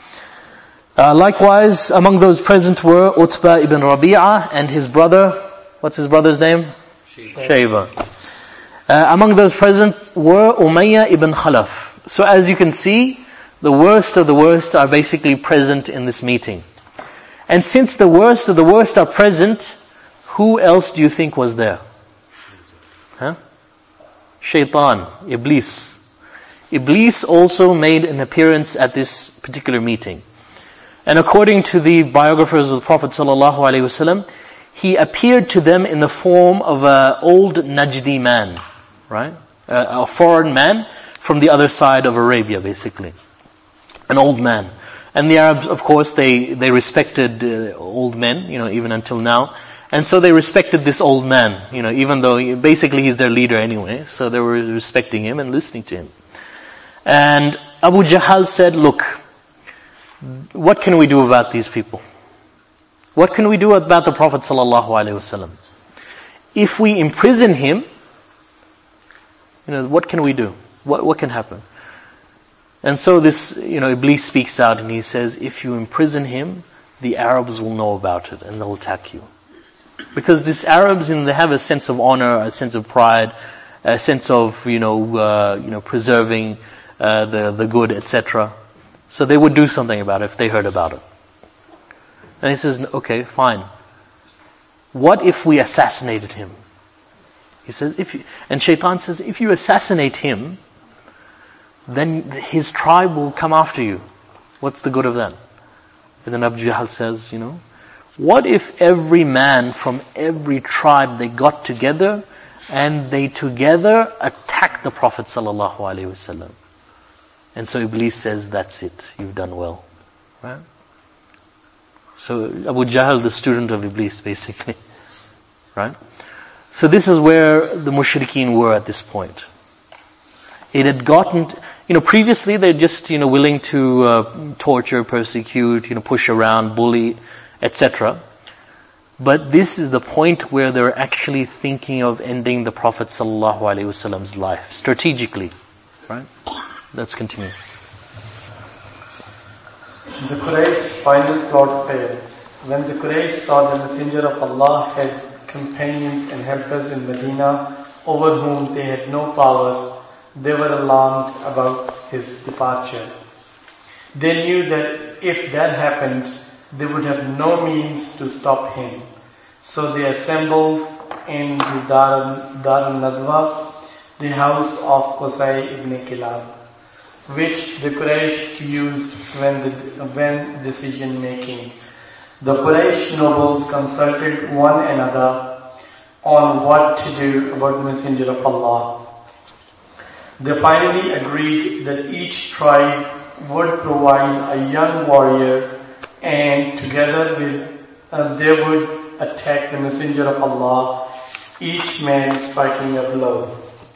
Uh, likewise, among those present were Utbah ibn Rabi'ah and his brother, what's his brother's name? Shayba. Uh, among those present were Umayyah ibn Khalaf. So as you can see, the worst of the worst are basically present in this meeting. And since the worst of the worst are present, who else do you think was there? Huh? Shaitan, Iblis. Iblis also made an appearance at this particular meeting. And according to the biographers of the Prophet ﷺ, he appeared to them in the form of an old Najdi man, right? A, a foreign man from the other side of Arabia, basically. An old man. And the Arabs, of course, they, they respected uh, old men, you know, even until now. And so they respected this old man, you know, even though he, basically he's their leader anyway. So they were respecting him and listening to him. And Abu Jahl said, look, what can we do about these people? What can we do about the Prophet ﷺ? If we imprison him, you know, what can we do? What what can happen? And so this, you know, Iblis speaks out and he says, if you imprison him, the Arabs will know about it and they'll attack you. Because these Arabs, you know, they have a sense of honor, a sense of pride, a sense of, you know, uh, you know, preserving uh, the the good, et cetera. So they would do something about it if they heard about it. And he says, okay, fine. What if we assassinated him? He says, if you, and Shaitan says, if you assassinate him, then his tribe will come after you. What's the good of that? And then Abu Jahl says, you know, what if every man from every tribe, they got together and they together attacked the Prophet sallallahu alaihi wasallam? And so Iblis says, that's it, you've done well. Right? So Abu Jahl, the student of Iblis, basically. Right? So this is where the mushrikeen were at this point. It had gotten, you know, previously they're just, you know, willing to uh, torture, persecute, you know, push around, bully, et cetera. But this is the point where they're actually thinking of ending the Prophet sallallahu alaihi wasallam's life strategically. Right? Let's continue. The Quraysh's final plot fails. When the Quraysh saw the Messenger of Allah had companions and helpers in Medina over whom they had no power, they were alarmed about his departure. They knew that if that happened, they would have no means to stop him. So they assembled in the Dar, Dar al-Nadwa, the house of Qusay ibn Kilab, which the Quraysh used when, the, when decision making. The Quraysh nobles consulted one another on what to do about the Messenger of Allah. They finally agreed that each tribe would provide a young warrior, and together with, uh, they would attack the Messenger of Allah, each man striking a blow.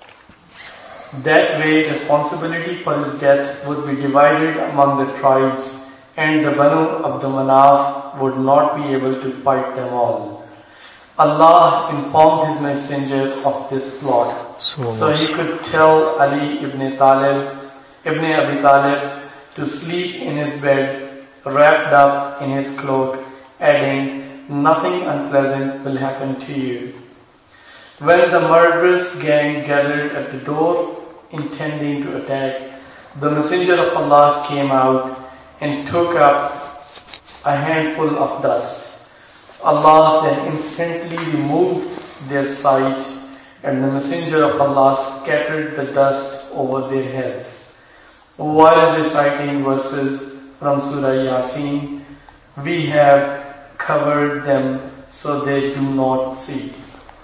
That way, responsibility for his death would be divided among the tribes, and the Banu Abd Manaf would not be able to fight them all. Allah informed His Messenger of this plot, so, so He could tell Ali ibn Talib, ibn Abi Talib, to sleep in his bed, wrapped up in his cloak, adding, "Nothing unpleasant will happen to you." When the murderous gang gathered at the door, intending to attack, the Messenger of Allah came out and took up a handful of dust. Allah then instantly removed their sight, and the Messenger of Allah scattered the dust over their heads. While reciting verses from Surah Yasin, we have covered them so they do not see.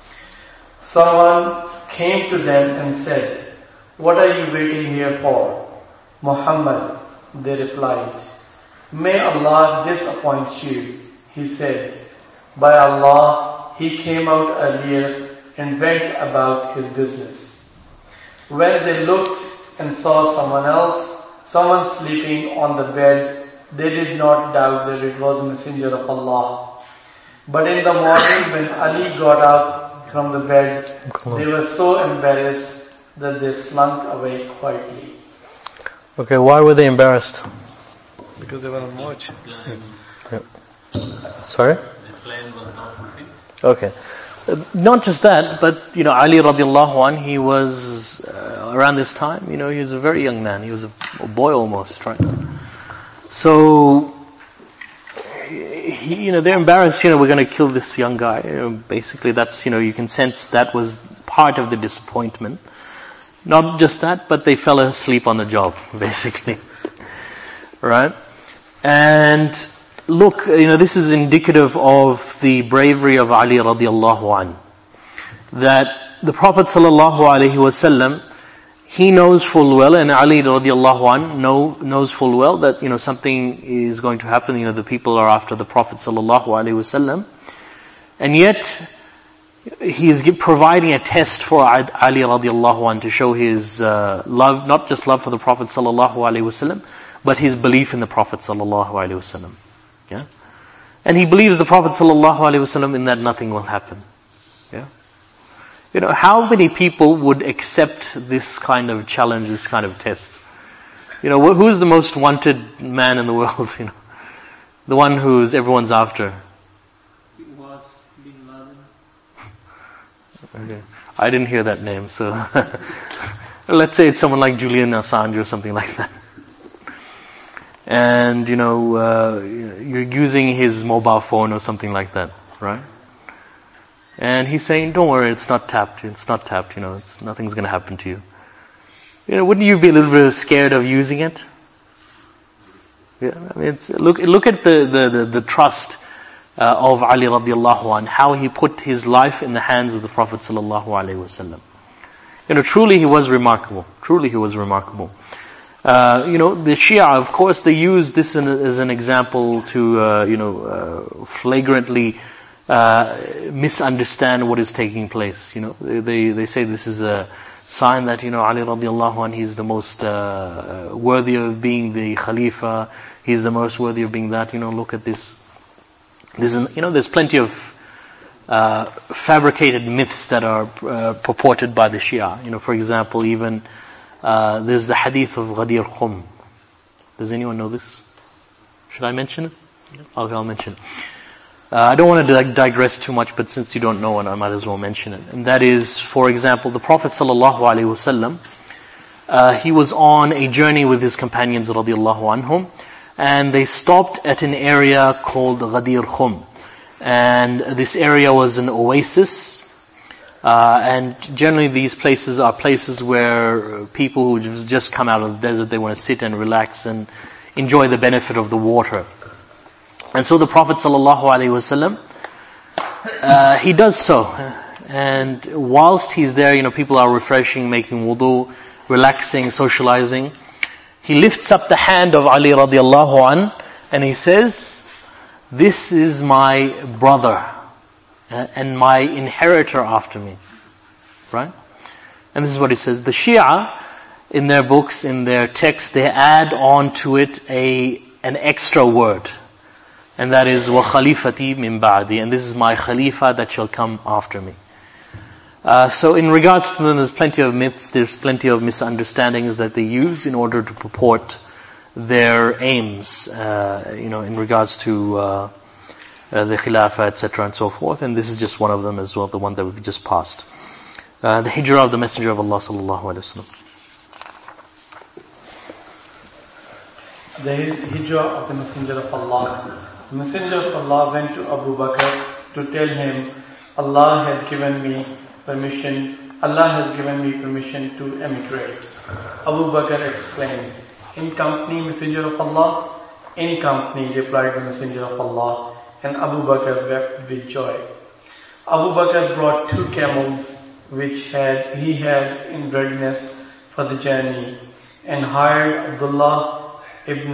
Someone came to them and said, "What are you waiting here for?" "Muhammad," they replied. "May Allah disappoint you." He said, "By Allah, he came out earlier and went about his business." When they looked and saw someone else, someone sleeping on the bed, they did not doubt that it was the Messenger of Allah. But in the morning when Ali got up from the bed, they were so embarrassed that they slunk away quietly. Okay, why were they embarrassed? Because they were on watch. Yeah. Sorry? The plan was not fulfilled. Okay. Uh, not just that, but, you know, Ali radiallahu anh, he was, uh, around this time, you know, he was a very young man. He was a, a boy almost, right? So, he, you know, they're embarrassed, you know, we're going to kill this young guy. You know, basically, that's, you know, you can sense that was part of the disappointment. Not just that, but they fell asleep on the job, basically. Right? And look, you know, this is indicative of the bravery of Ali radiallahu anh. That the Prophet sallallahu alaihi wasallam, he knows full well, and Ali radiallahu anh know, knows full well that, you know, something is going to happen. You know, the people are after the Prophet sallallahu alaihi wasallam. And yet, he is providing a test for Ali radiallahu anh to show his uh, love, not just love for the Prophet sallallahu alaihi wasallam, but his belief in the Prophet sallallahu alaihi wasallam. Yeah, and he believes the Prophet sallallahu alaihi wasallam in that nothing will happen. Yeah, you know, how many people would accept this kind of challenge, this kind of test? You know, who's the most wanted man in the world? You know, the one who's everyone's after. It was Bin Laden. Okay, I didn't hear that name, so let's say it's someone like Julian Assange or something like that. And, you know, uh, you're using his mobile phone or something like that, right? And he's saying, "Don't worry, it's not tapped. It's not tapped. You know, it's nothing's going to happen to you." You know, wouldn't you be a little bit scared of using it? Yeah, I mean, it's, look, look at the the the, the trust uh, of Ali radiallahu anh, how he put his life in the hands of the Prophet sallallahu alaihi wasallam. You know, truly he was remarkable. Truly he was remarkable. Uh, you know, the Shia, of course, they use this in, as an example to, uh, you know, uh, flagrantly uh, misunderstand what is taking place. You know, they they say this is a sign that, you know, Ali radiallahu anh, he's the most uh, worthy of being the Khalifa. He's the most worthy of being that. You know, look at this. This is, you know, there's plenty of uh, fabricated myths that are uh, purported by the Shia. You know, for example, even. Uh, there's the hadith of Ghadir Khum. Does anyone know this? Should I mention it? Okay, I'll mention it. Uh, I don't want to dig- digress too much, but since you don't know it, I might as well mention it. And that is, for example, the Prophet sallallahu alaihi wasallam. Uh, he was on a journey with his companions radiallahu anhum, and they stopped at an area called Ghadir Khum. And this area was an oasis. Uh, and generally these places are places where people who just come out of the desert, they want to sit and relax and enjoy the benefit of the water. And so the Prophet ﷺ, uh, he does so. And whilst he's there, you know, people are refreshing, making wudu, relaxing, socializing. He lifts up the hand of Ali radiallahu an, and he says, "This is my brother and my inheritor after me." Right? And this is what he says. The Shia, in their books, in their texts, they add on to it a an extra word. And that is, وَخَلِيفَتِي مِن بَعْدِي. And this is my Khalifa that shall come after me. Uh, so in regards to them, there's plenty of myths, there's plenty of misunderstandings that they use in order to purport their aims, uh, you know, in regards to uh, Uh, the Khilafah, et cetera, and so forth. And this is just one of them as well, the one that we've just passed. Uh, the Hijrah of the Messenger of Allah sallallahu alaihi wasallam. The Hijrah of the Messenger of Allah. The Messenger of Allah went to Abu Bakr to tell him, Allah had given me permission, Allah has given me permission to emigrate. Abu Bakr exclaimed, "In company, Messenger of Allah?" "In company," replied the Messenger of Allah. And Abu Bakr wept with joy. Abu Bakr brought two camels which had he had in readiness for the journey, and hired Abdullah ibn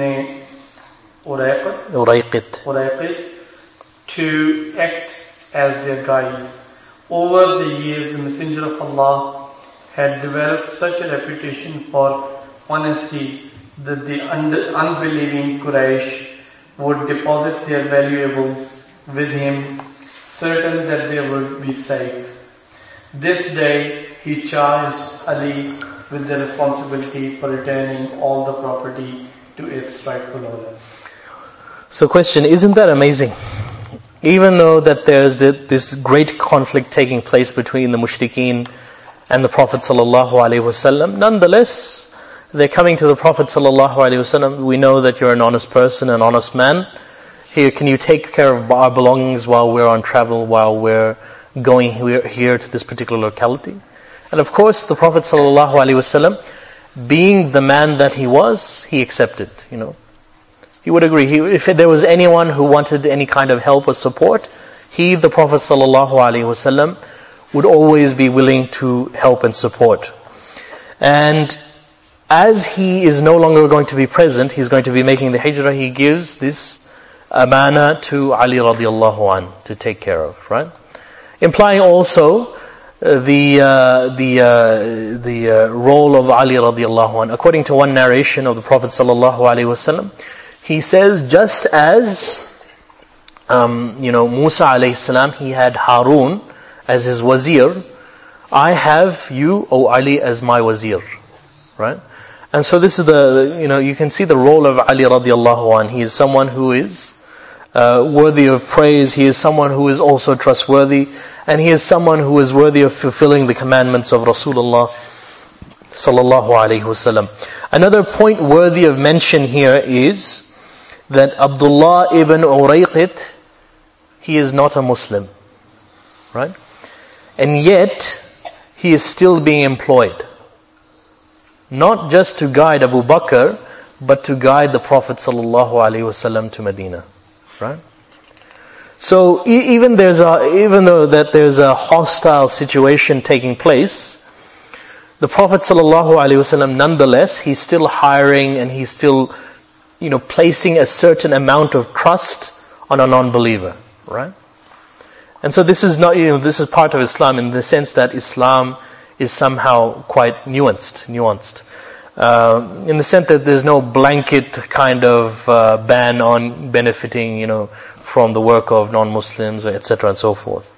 Urayqit to act as their guide. Over the years, the Messenger of Allah had developed such a reputation for honesty that the un- unbelieving Quraysh would deposit their valuables with him, certain that they would be safe. This day he charged Ali with the responsibility for returning all the property to its rightful owners. So question, isn't that amazing? Even though that there's the, this great conflict taking place between the mushrikeen and the Prophet sallallahu alaihi wasallam, nonetheless, they're coming to the Prophet sallallahu alaihi wasallam. We know that you're an honest person, an honest man. Here, can you take care of our belongings while we're on travel, while we're going here to this particular locality? And of course, the Prophet sallallahu alaihi wasallam, being the man that he was, he accepted. You know, he would agree. He, if there was anyone who wanted any kind of help or support, he, the Prophet sallallahu alaihi wasallam, would always be willing to help and support. And as he is no longer going to be present, he's going to be making the hijrah, he gives this amana to Ali radiallahu an to take care of, right? Implying also uh, the uh, the uh, the uh, role of Ali radiallahu an. According to one narration of the Prophet sallallahu alaihi wasallam, he says, just as um, you know, Musa alayhi salam, he had Harun as his wazir, I have you, O Ali, as my wazir, right? And so this is the, you know, you can see the role of Ali radiallahu anh. He is someone who is uh, worthy of praise. He is someone who is also trustworthy. And he is someone who is worthy of fulfilling the commandments of Rasulullah sallallahu alaihi wasallam. Another point worthy of mention here is that Abdullah ibn Urayqit, he is not a Muslim, right? And yet, he is still being employed. Not just to guide Abu Bakr, but to guide the Prophet sallallahu alaihi wasallam to Medina, right? So e- even there's a, even though that there's a hostile situation taking place, the Prophet ﷺ, nonetheless, he's still hiring and he's still, you know, placing a certain amount of trust on a non-believer, right? And so this is not, you know, this is part of Islam in the sense that Islam is somehow quite nuanced, nuanced. Uh, in the sense that there's no blanket kind of uh, ban on benefiting, you know, from the work of non-Muslims, et cetera, and so forth.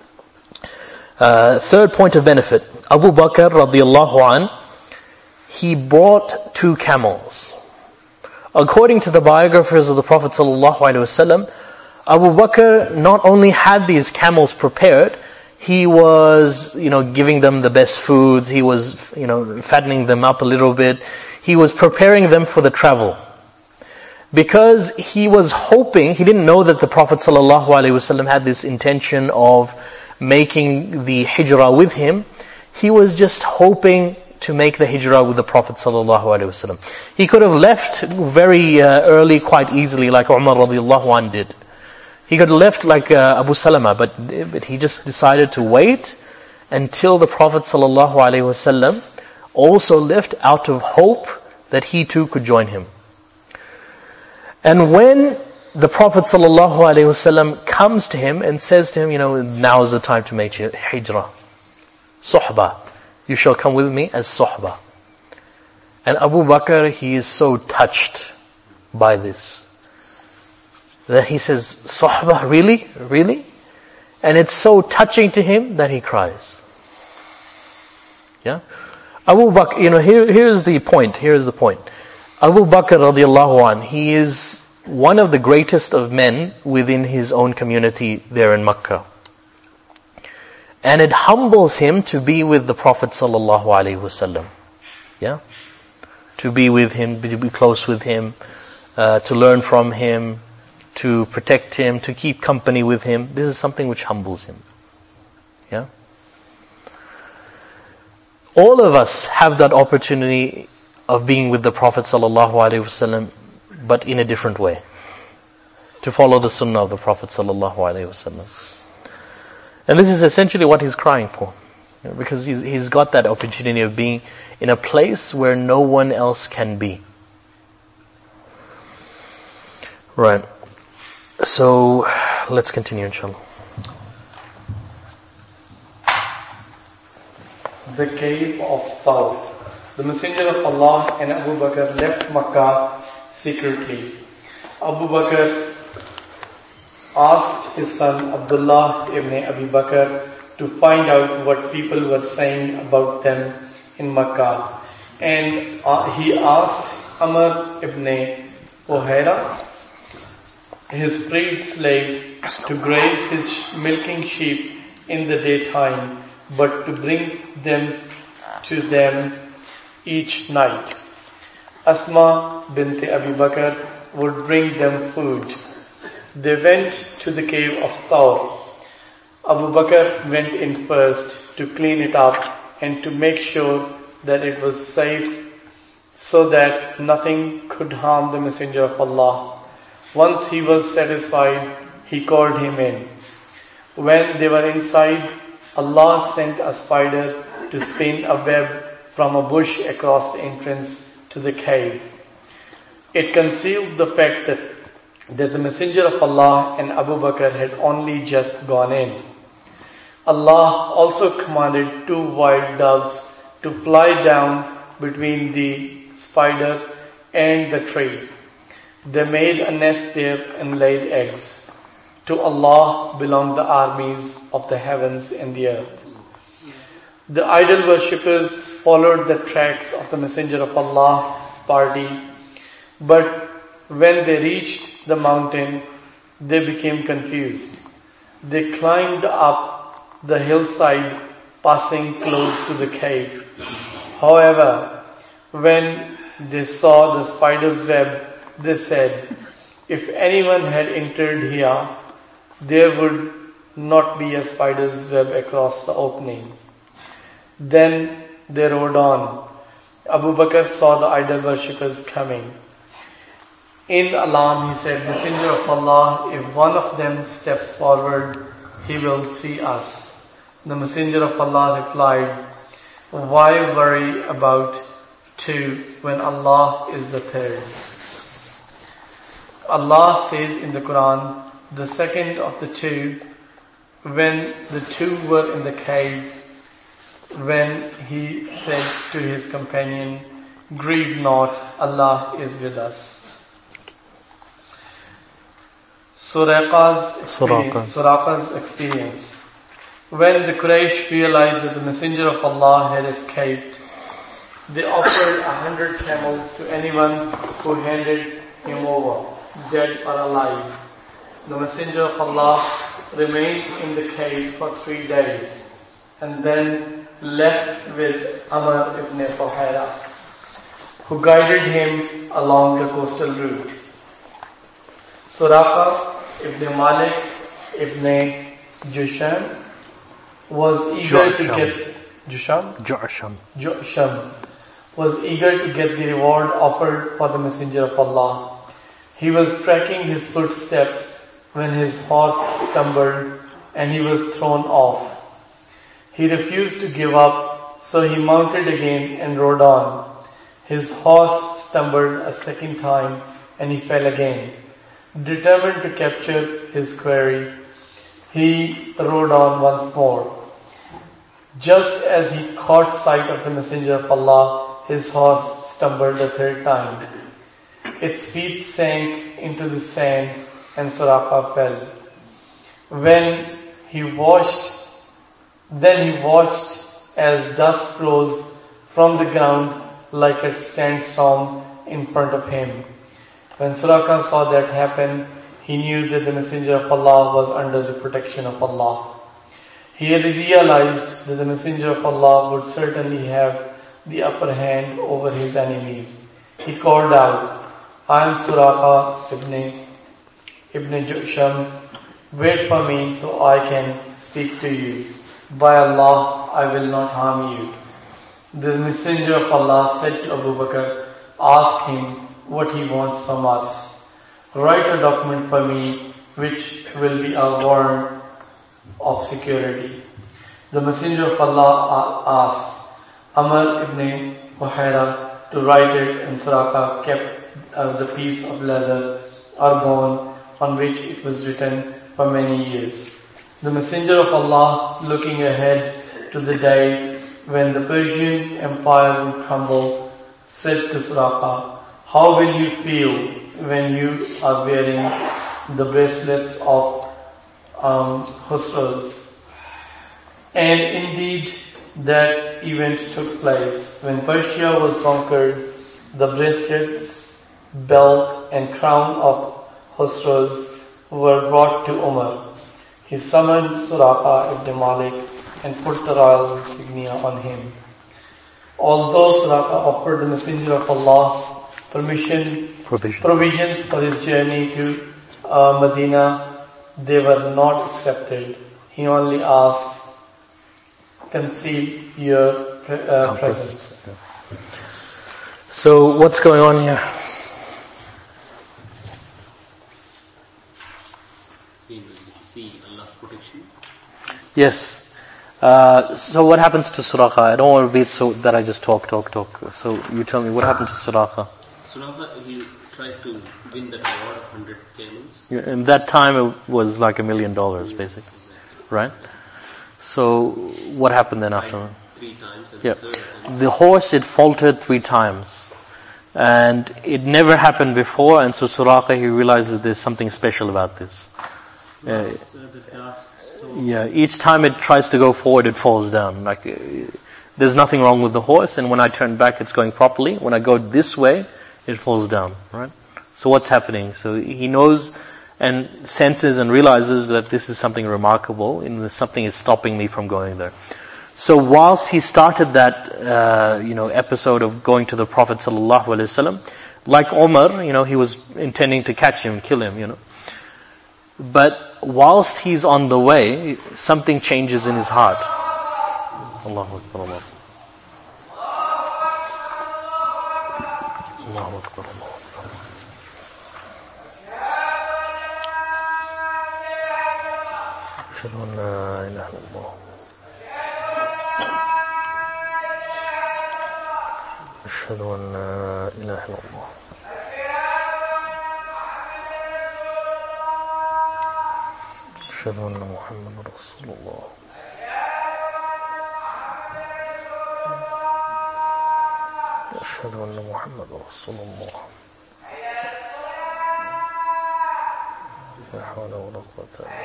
Uh, third point of benefit, Abu Bakr radiallahu an, he brought two camels. According to the biographers of the Prophet sallallahu alaihi wasallam, Abu Bakr not only had these camels prepared, he was, you know, giving them the best foods, he was, you know, fattening them up a little bit, he was preparing them for the travel. Because he was hoping, he didn't know that the Prophet sallallahu alaihi wasallam had this intention of making the hijrah with him. He was just hoping to make the hijrah with the Prophet sallallahu alaihi wasallam. He could have left very uh, early, quite easily, like Umar radiallahu anh did. He could have left like uh, Abu Salama, but, but he just decided to wait until the Prophet sallallahu alaihi wasallam also left out of hope that he too could join him. And when the Prophet ﷺ comes to him and says to him, you know, now is the time to make hijrah. Suhbah. You shall come with me as suhbah. And Abu Bakr, he is so touched by this, that he says, suhbah, really? Really? And it's so touching to him that he cries. Yeah? Abu Bakr, you know, here, here's the point, here's the point. Abu Bakr radiallahu anh, he is one of the greatest of men within his own community there in Makkah. And it humbles him to be with the Prophet sallallahu alaihi wasallam. Yeah? To be with him, to be close with him, uh, to learn from him, to protect him, to keep company with him. This is something which humbles him. Yeah? All of us have that opportunity of being with the Prophet sallallahu alaihi wasallam, but in a different way. To follow the sunnah of the Prophet sallallahu alaihi wasallam. And this is essentially what he's crying for. You know, because he's, he's got that opportunity of being in a place where no one else can be. Right. So, let's continue inshallah. The cave of Thawr. The Messenger of Allah and Abu Bakr left Makkah secretly. Abu Bakr asked his son Abdullah ibn Abi Bakr to find out what people were saying about them in Makkah. And uh, he asked Amr ibn Uhaira, his freed slave, to graze his milking sheep in the daytime, but to bring them to them each night. Asma bint Abi Bakr would bring them food. They went to the cave of Thawr. Abu Bakr went in first to clean it up and to make sure that it was safe so that nothing could harm the Messenger of Allah. Once he was satisfied, he called him in. When they were inside, Allah sent a spider to spin a web from a bush across the entrance to the cave. It concealed the fact that, that the Messenger of Allah and Abu Bakr had only just gone in. Allah also commanded two wild doves to fly down between the spider and the tree. They made a nest there and laid eggs. To Allah belong the armies of the heavens and the earth. The idol worshippers followed the tracks of the Messenger of Allah's party, but when they reached the mountain, they became confused. They climbed up the hillside, passing close to the cave. However, when they saw the spider's web, they said, if anyone had entered here, there would not be a spider's web across the opening. Then they rode on. Abu Bakr saw the idol worshippers coming. In alarm, he said, Messenger of Allah, if one of them steps forward, he will see us. The Messenger of Allah replied, Why worry about two when Allah is the third? Allah says in the Quran, the second of the two, when the two were in the cave, when he said to his companion, grieve not, Allah is with us. Suraqa's experience, Suraqa's experience. When the Quraysh realized that the Messenger of Allah had escaped, they offered a hundred camels to anyone who handed him over, dead or alive. The Messenger of Allah remained in the cave for three days and then left with Amr ibn Fuhaira, who guided him along the coastal route. Suraqa ibn Malik ibn Jusham was eager Ju'sham. to get Jusham? Ju'sham. Ju'sham was eager to get the reward offered for the Messenger of Allah. He was tracking his footsteps when his horse stumbled and he was thrown off. He refused to give up, so he mounted again and rode on. His horse stumbled a second time and he fell again. Determined to capture his quarry, he rode on once more. Just as he caught sight of the Messenger of Allah, his horse stumbled a third time. Its feet sank into the sand and Suraqa fell. When he watched, then he watched as dust rose from the ground like a sandstorm in front of him. When Suraqa saw that happen, he knew that the Messenger of Allah was under the protection of Allah. He realized that the Messenger of Allah would certainly have the upper hand over his enemies. He called out, I am Suraqa ibn, ibn Ju'sham. Wait for me so I can speak to you. By Allah, I will not harm you. The Messenger of Allah said to Abu Bakr, ask him what he wants from us. Write a document for me which will be a warrant of security. The Messenger of Allah asked Amr ibn Fuhaira to write it, and Suraqa kept uh, the piece of leather or bone on which it was written for many years. The Messenger of Allah, looking ahead to the day when the Persian Empire would crumble, said to Suraqa, how will you feel when you are wearing the bracelets of um, Khusros? And indeed, that event took place. When Persia was conquered, the bracelets, belt and crown of Khusros were brought to Umar. He summoned Suraqa ibn Malik and put the royal insignia on him. Although Suraqa offered the Messenger of Allah permission, Provision. provisions for his journey to uh, Medina, they were not accepted. He only asked, conceal your uh, presence. Yeah. So what's going on here? See Allah's protection. Yes. Uh, so what happens to Suraqa? I don't want to be it so that I just talk, talk, talk. So you tell me, what happened to Suraqa? Suraqa, he tried to win that award of one hundred camels. Yeah, in that time it was like a million dollars basically. Right? So what happened then after? Three times and Yeah. the third time. The horse, it faltered three times. And it never happened before, and so Suraqa, he realizes there's something special about this. Uh, Last, uh, the last stone. yeah, each time it tries to go forward, it falls down. Like, uh, there's nothing wrong with the horse, and when I turn back, it's going properly. When I go this way, it falls down, right? So what's happening? So he knows and senses and realizes that this is something remarkable, and that something is stopping me from going there. So whilst he started that, uh, you know, episode of going to the Prophet sallallahu alaihi wasallam, like Omar, you know, he was intending to catch him, kill him, you know. But whilst he's on the way, something changes in his heart. Allahu Akbar, Allah. Allahu Akbar, Allah. Ashhadu an la ilaha illallah. أشهد أن لا إله إلا الله أشهد أن محمد رسول الله أشهد أن محمد رسول الله لا حول ولا قوة إلا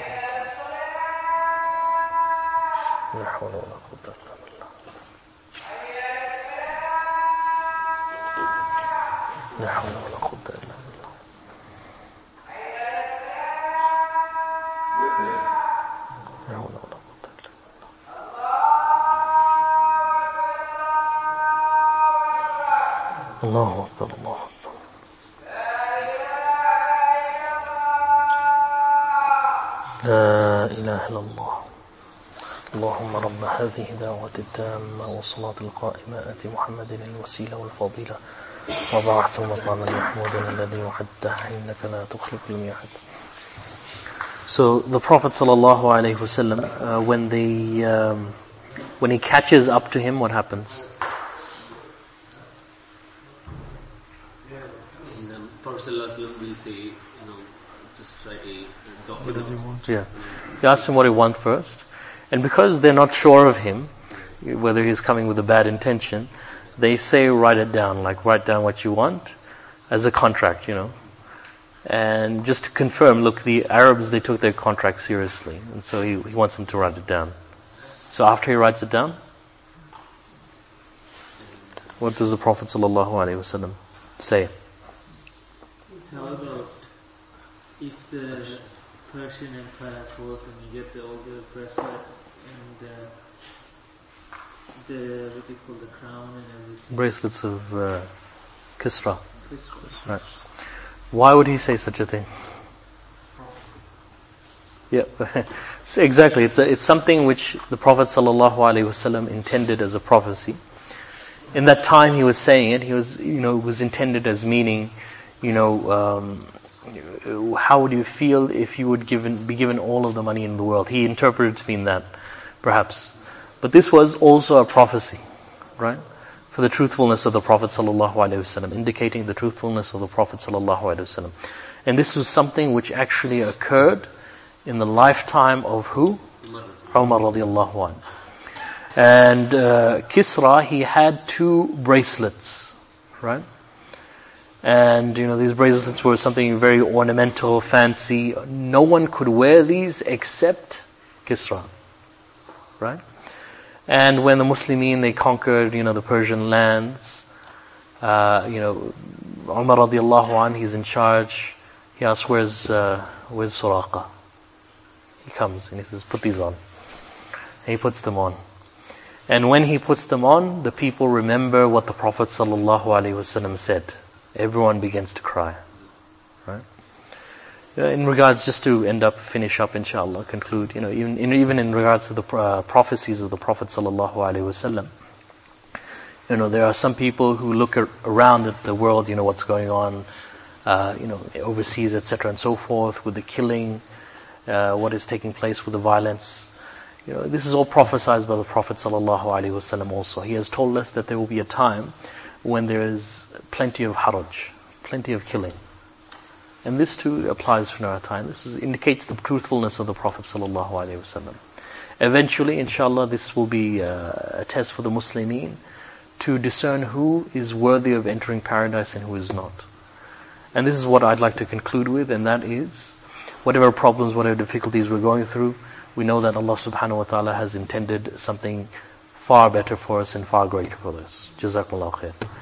بالله لا حول ولا قوة إلا بالله لا حول ولا قوة إلا بالله لا حول ولا قوة إلا بالله الله أكبر الله أكبر لا إله إلا الله اللهم رب هذه الدعوة التامة والصلاة القائمة آت محمد الوسيلة والفضيلة وبعث مقاما محمودا الذي وعدته إنك لا تخلف الميعاد. So the Prophet sallallahu alaihi wasallam, uh, when they um, when he catches up to him, what happens? And then Prophet sallallahu alaihi wasallam will say, you know, just write a document. What does he want? Yeah, he asks him what he wants first, and because they're not sure of him, whether he's coming with a bad intention, they say write it down, like write down what you want as a contract, you know. And just to confirm, look, the Arabs, they took their contract seriously, and so he, he wants them to write it down. So after he writes it down, what does the Prophet sallallahu alaihi wasallam say? How about if the Persian Empire falls and you get the, all the bracelet and the, the what do you call the crown and everything? Bracelets of uh, Kisra. Christmas. Right. Why would he say such a thing? Yeah, so exactly. It's a, it's something which the Prophet sallallahu alaihi wasallam intended as a prophecy. In that time, he was saying it. He was, you know, it was intended as meaning, you know, um, how would you feel if you would given be given all of the money in the world? He interpreted it to mean that, perhaps. But this was also a prophecy, right? For the truthfulness of the Prophet sallallahu alaihi wasallam, indicating the truthfulness of the Prophet sallallahu alaihi wasallam. And this was something which actually occurred in the lifetime of who? Umar radiallahu anhu. And uh, Kisra, he had two bracelets, right? And you know, these bracelets were something very ornamental, fancy. No one could wear these except Kisra, right? And when the Muslimin, they conquered, you know, the Persian lands, uh, you know, Umar radiallahu anhu, he's in charge. He asks, where's, uh, where's Suraqa? He comes and he says, put these on. And he puts them on. And when he puts them on, the people remember what the Prophet sallallahu alaihi wasallam said. Everyone begins to cry, right? In regards, just to end up, finish up, inshallah, conclude, you know, even in, even in regards to the uh, prophecies of the Prophet sallallahu alaihi wasallam, you know, there are some people who look ar- around at the world, you know, what's going on, uh, you know, overseas, et cetera, and so forth, with the killing, uh, what is taking place with the violence. You know, this is all prophesied by the Prophet sallallahu alaihi wasallam also. He has told us that there will be a time when there is plenty of haraj, plenty of killing. And this too applies to our time. This is, indicates the truthfulness of the Prophet sallallahu alaihi wasallam. Eventually, inshallah, this will be uh, a test for the Muslimin to discern who is worthy of entering paradise and who is not. And this is what I'd like to conclude with, and that is, whatever problems, whatever difficulties we're going through, we know that Allah subhanahu wa ta'ala has intended something far better for us and far greater for us. Jazakumullahu khair.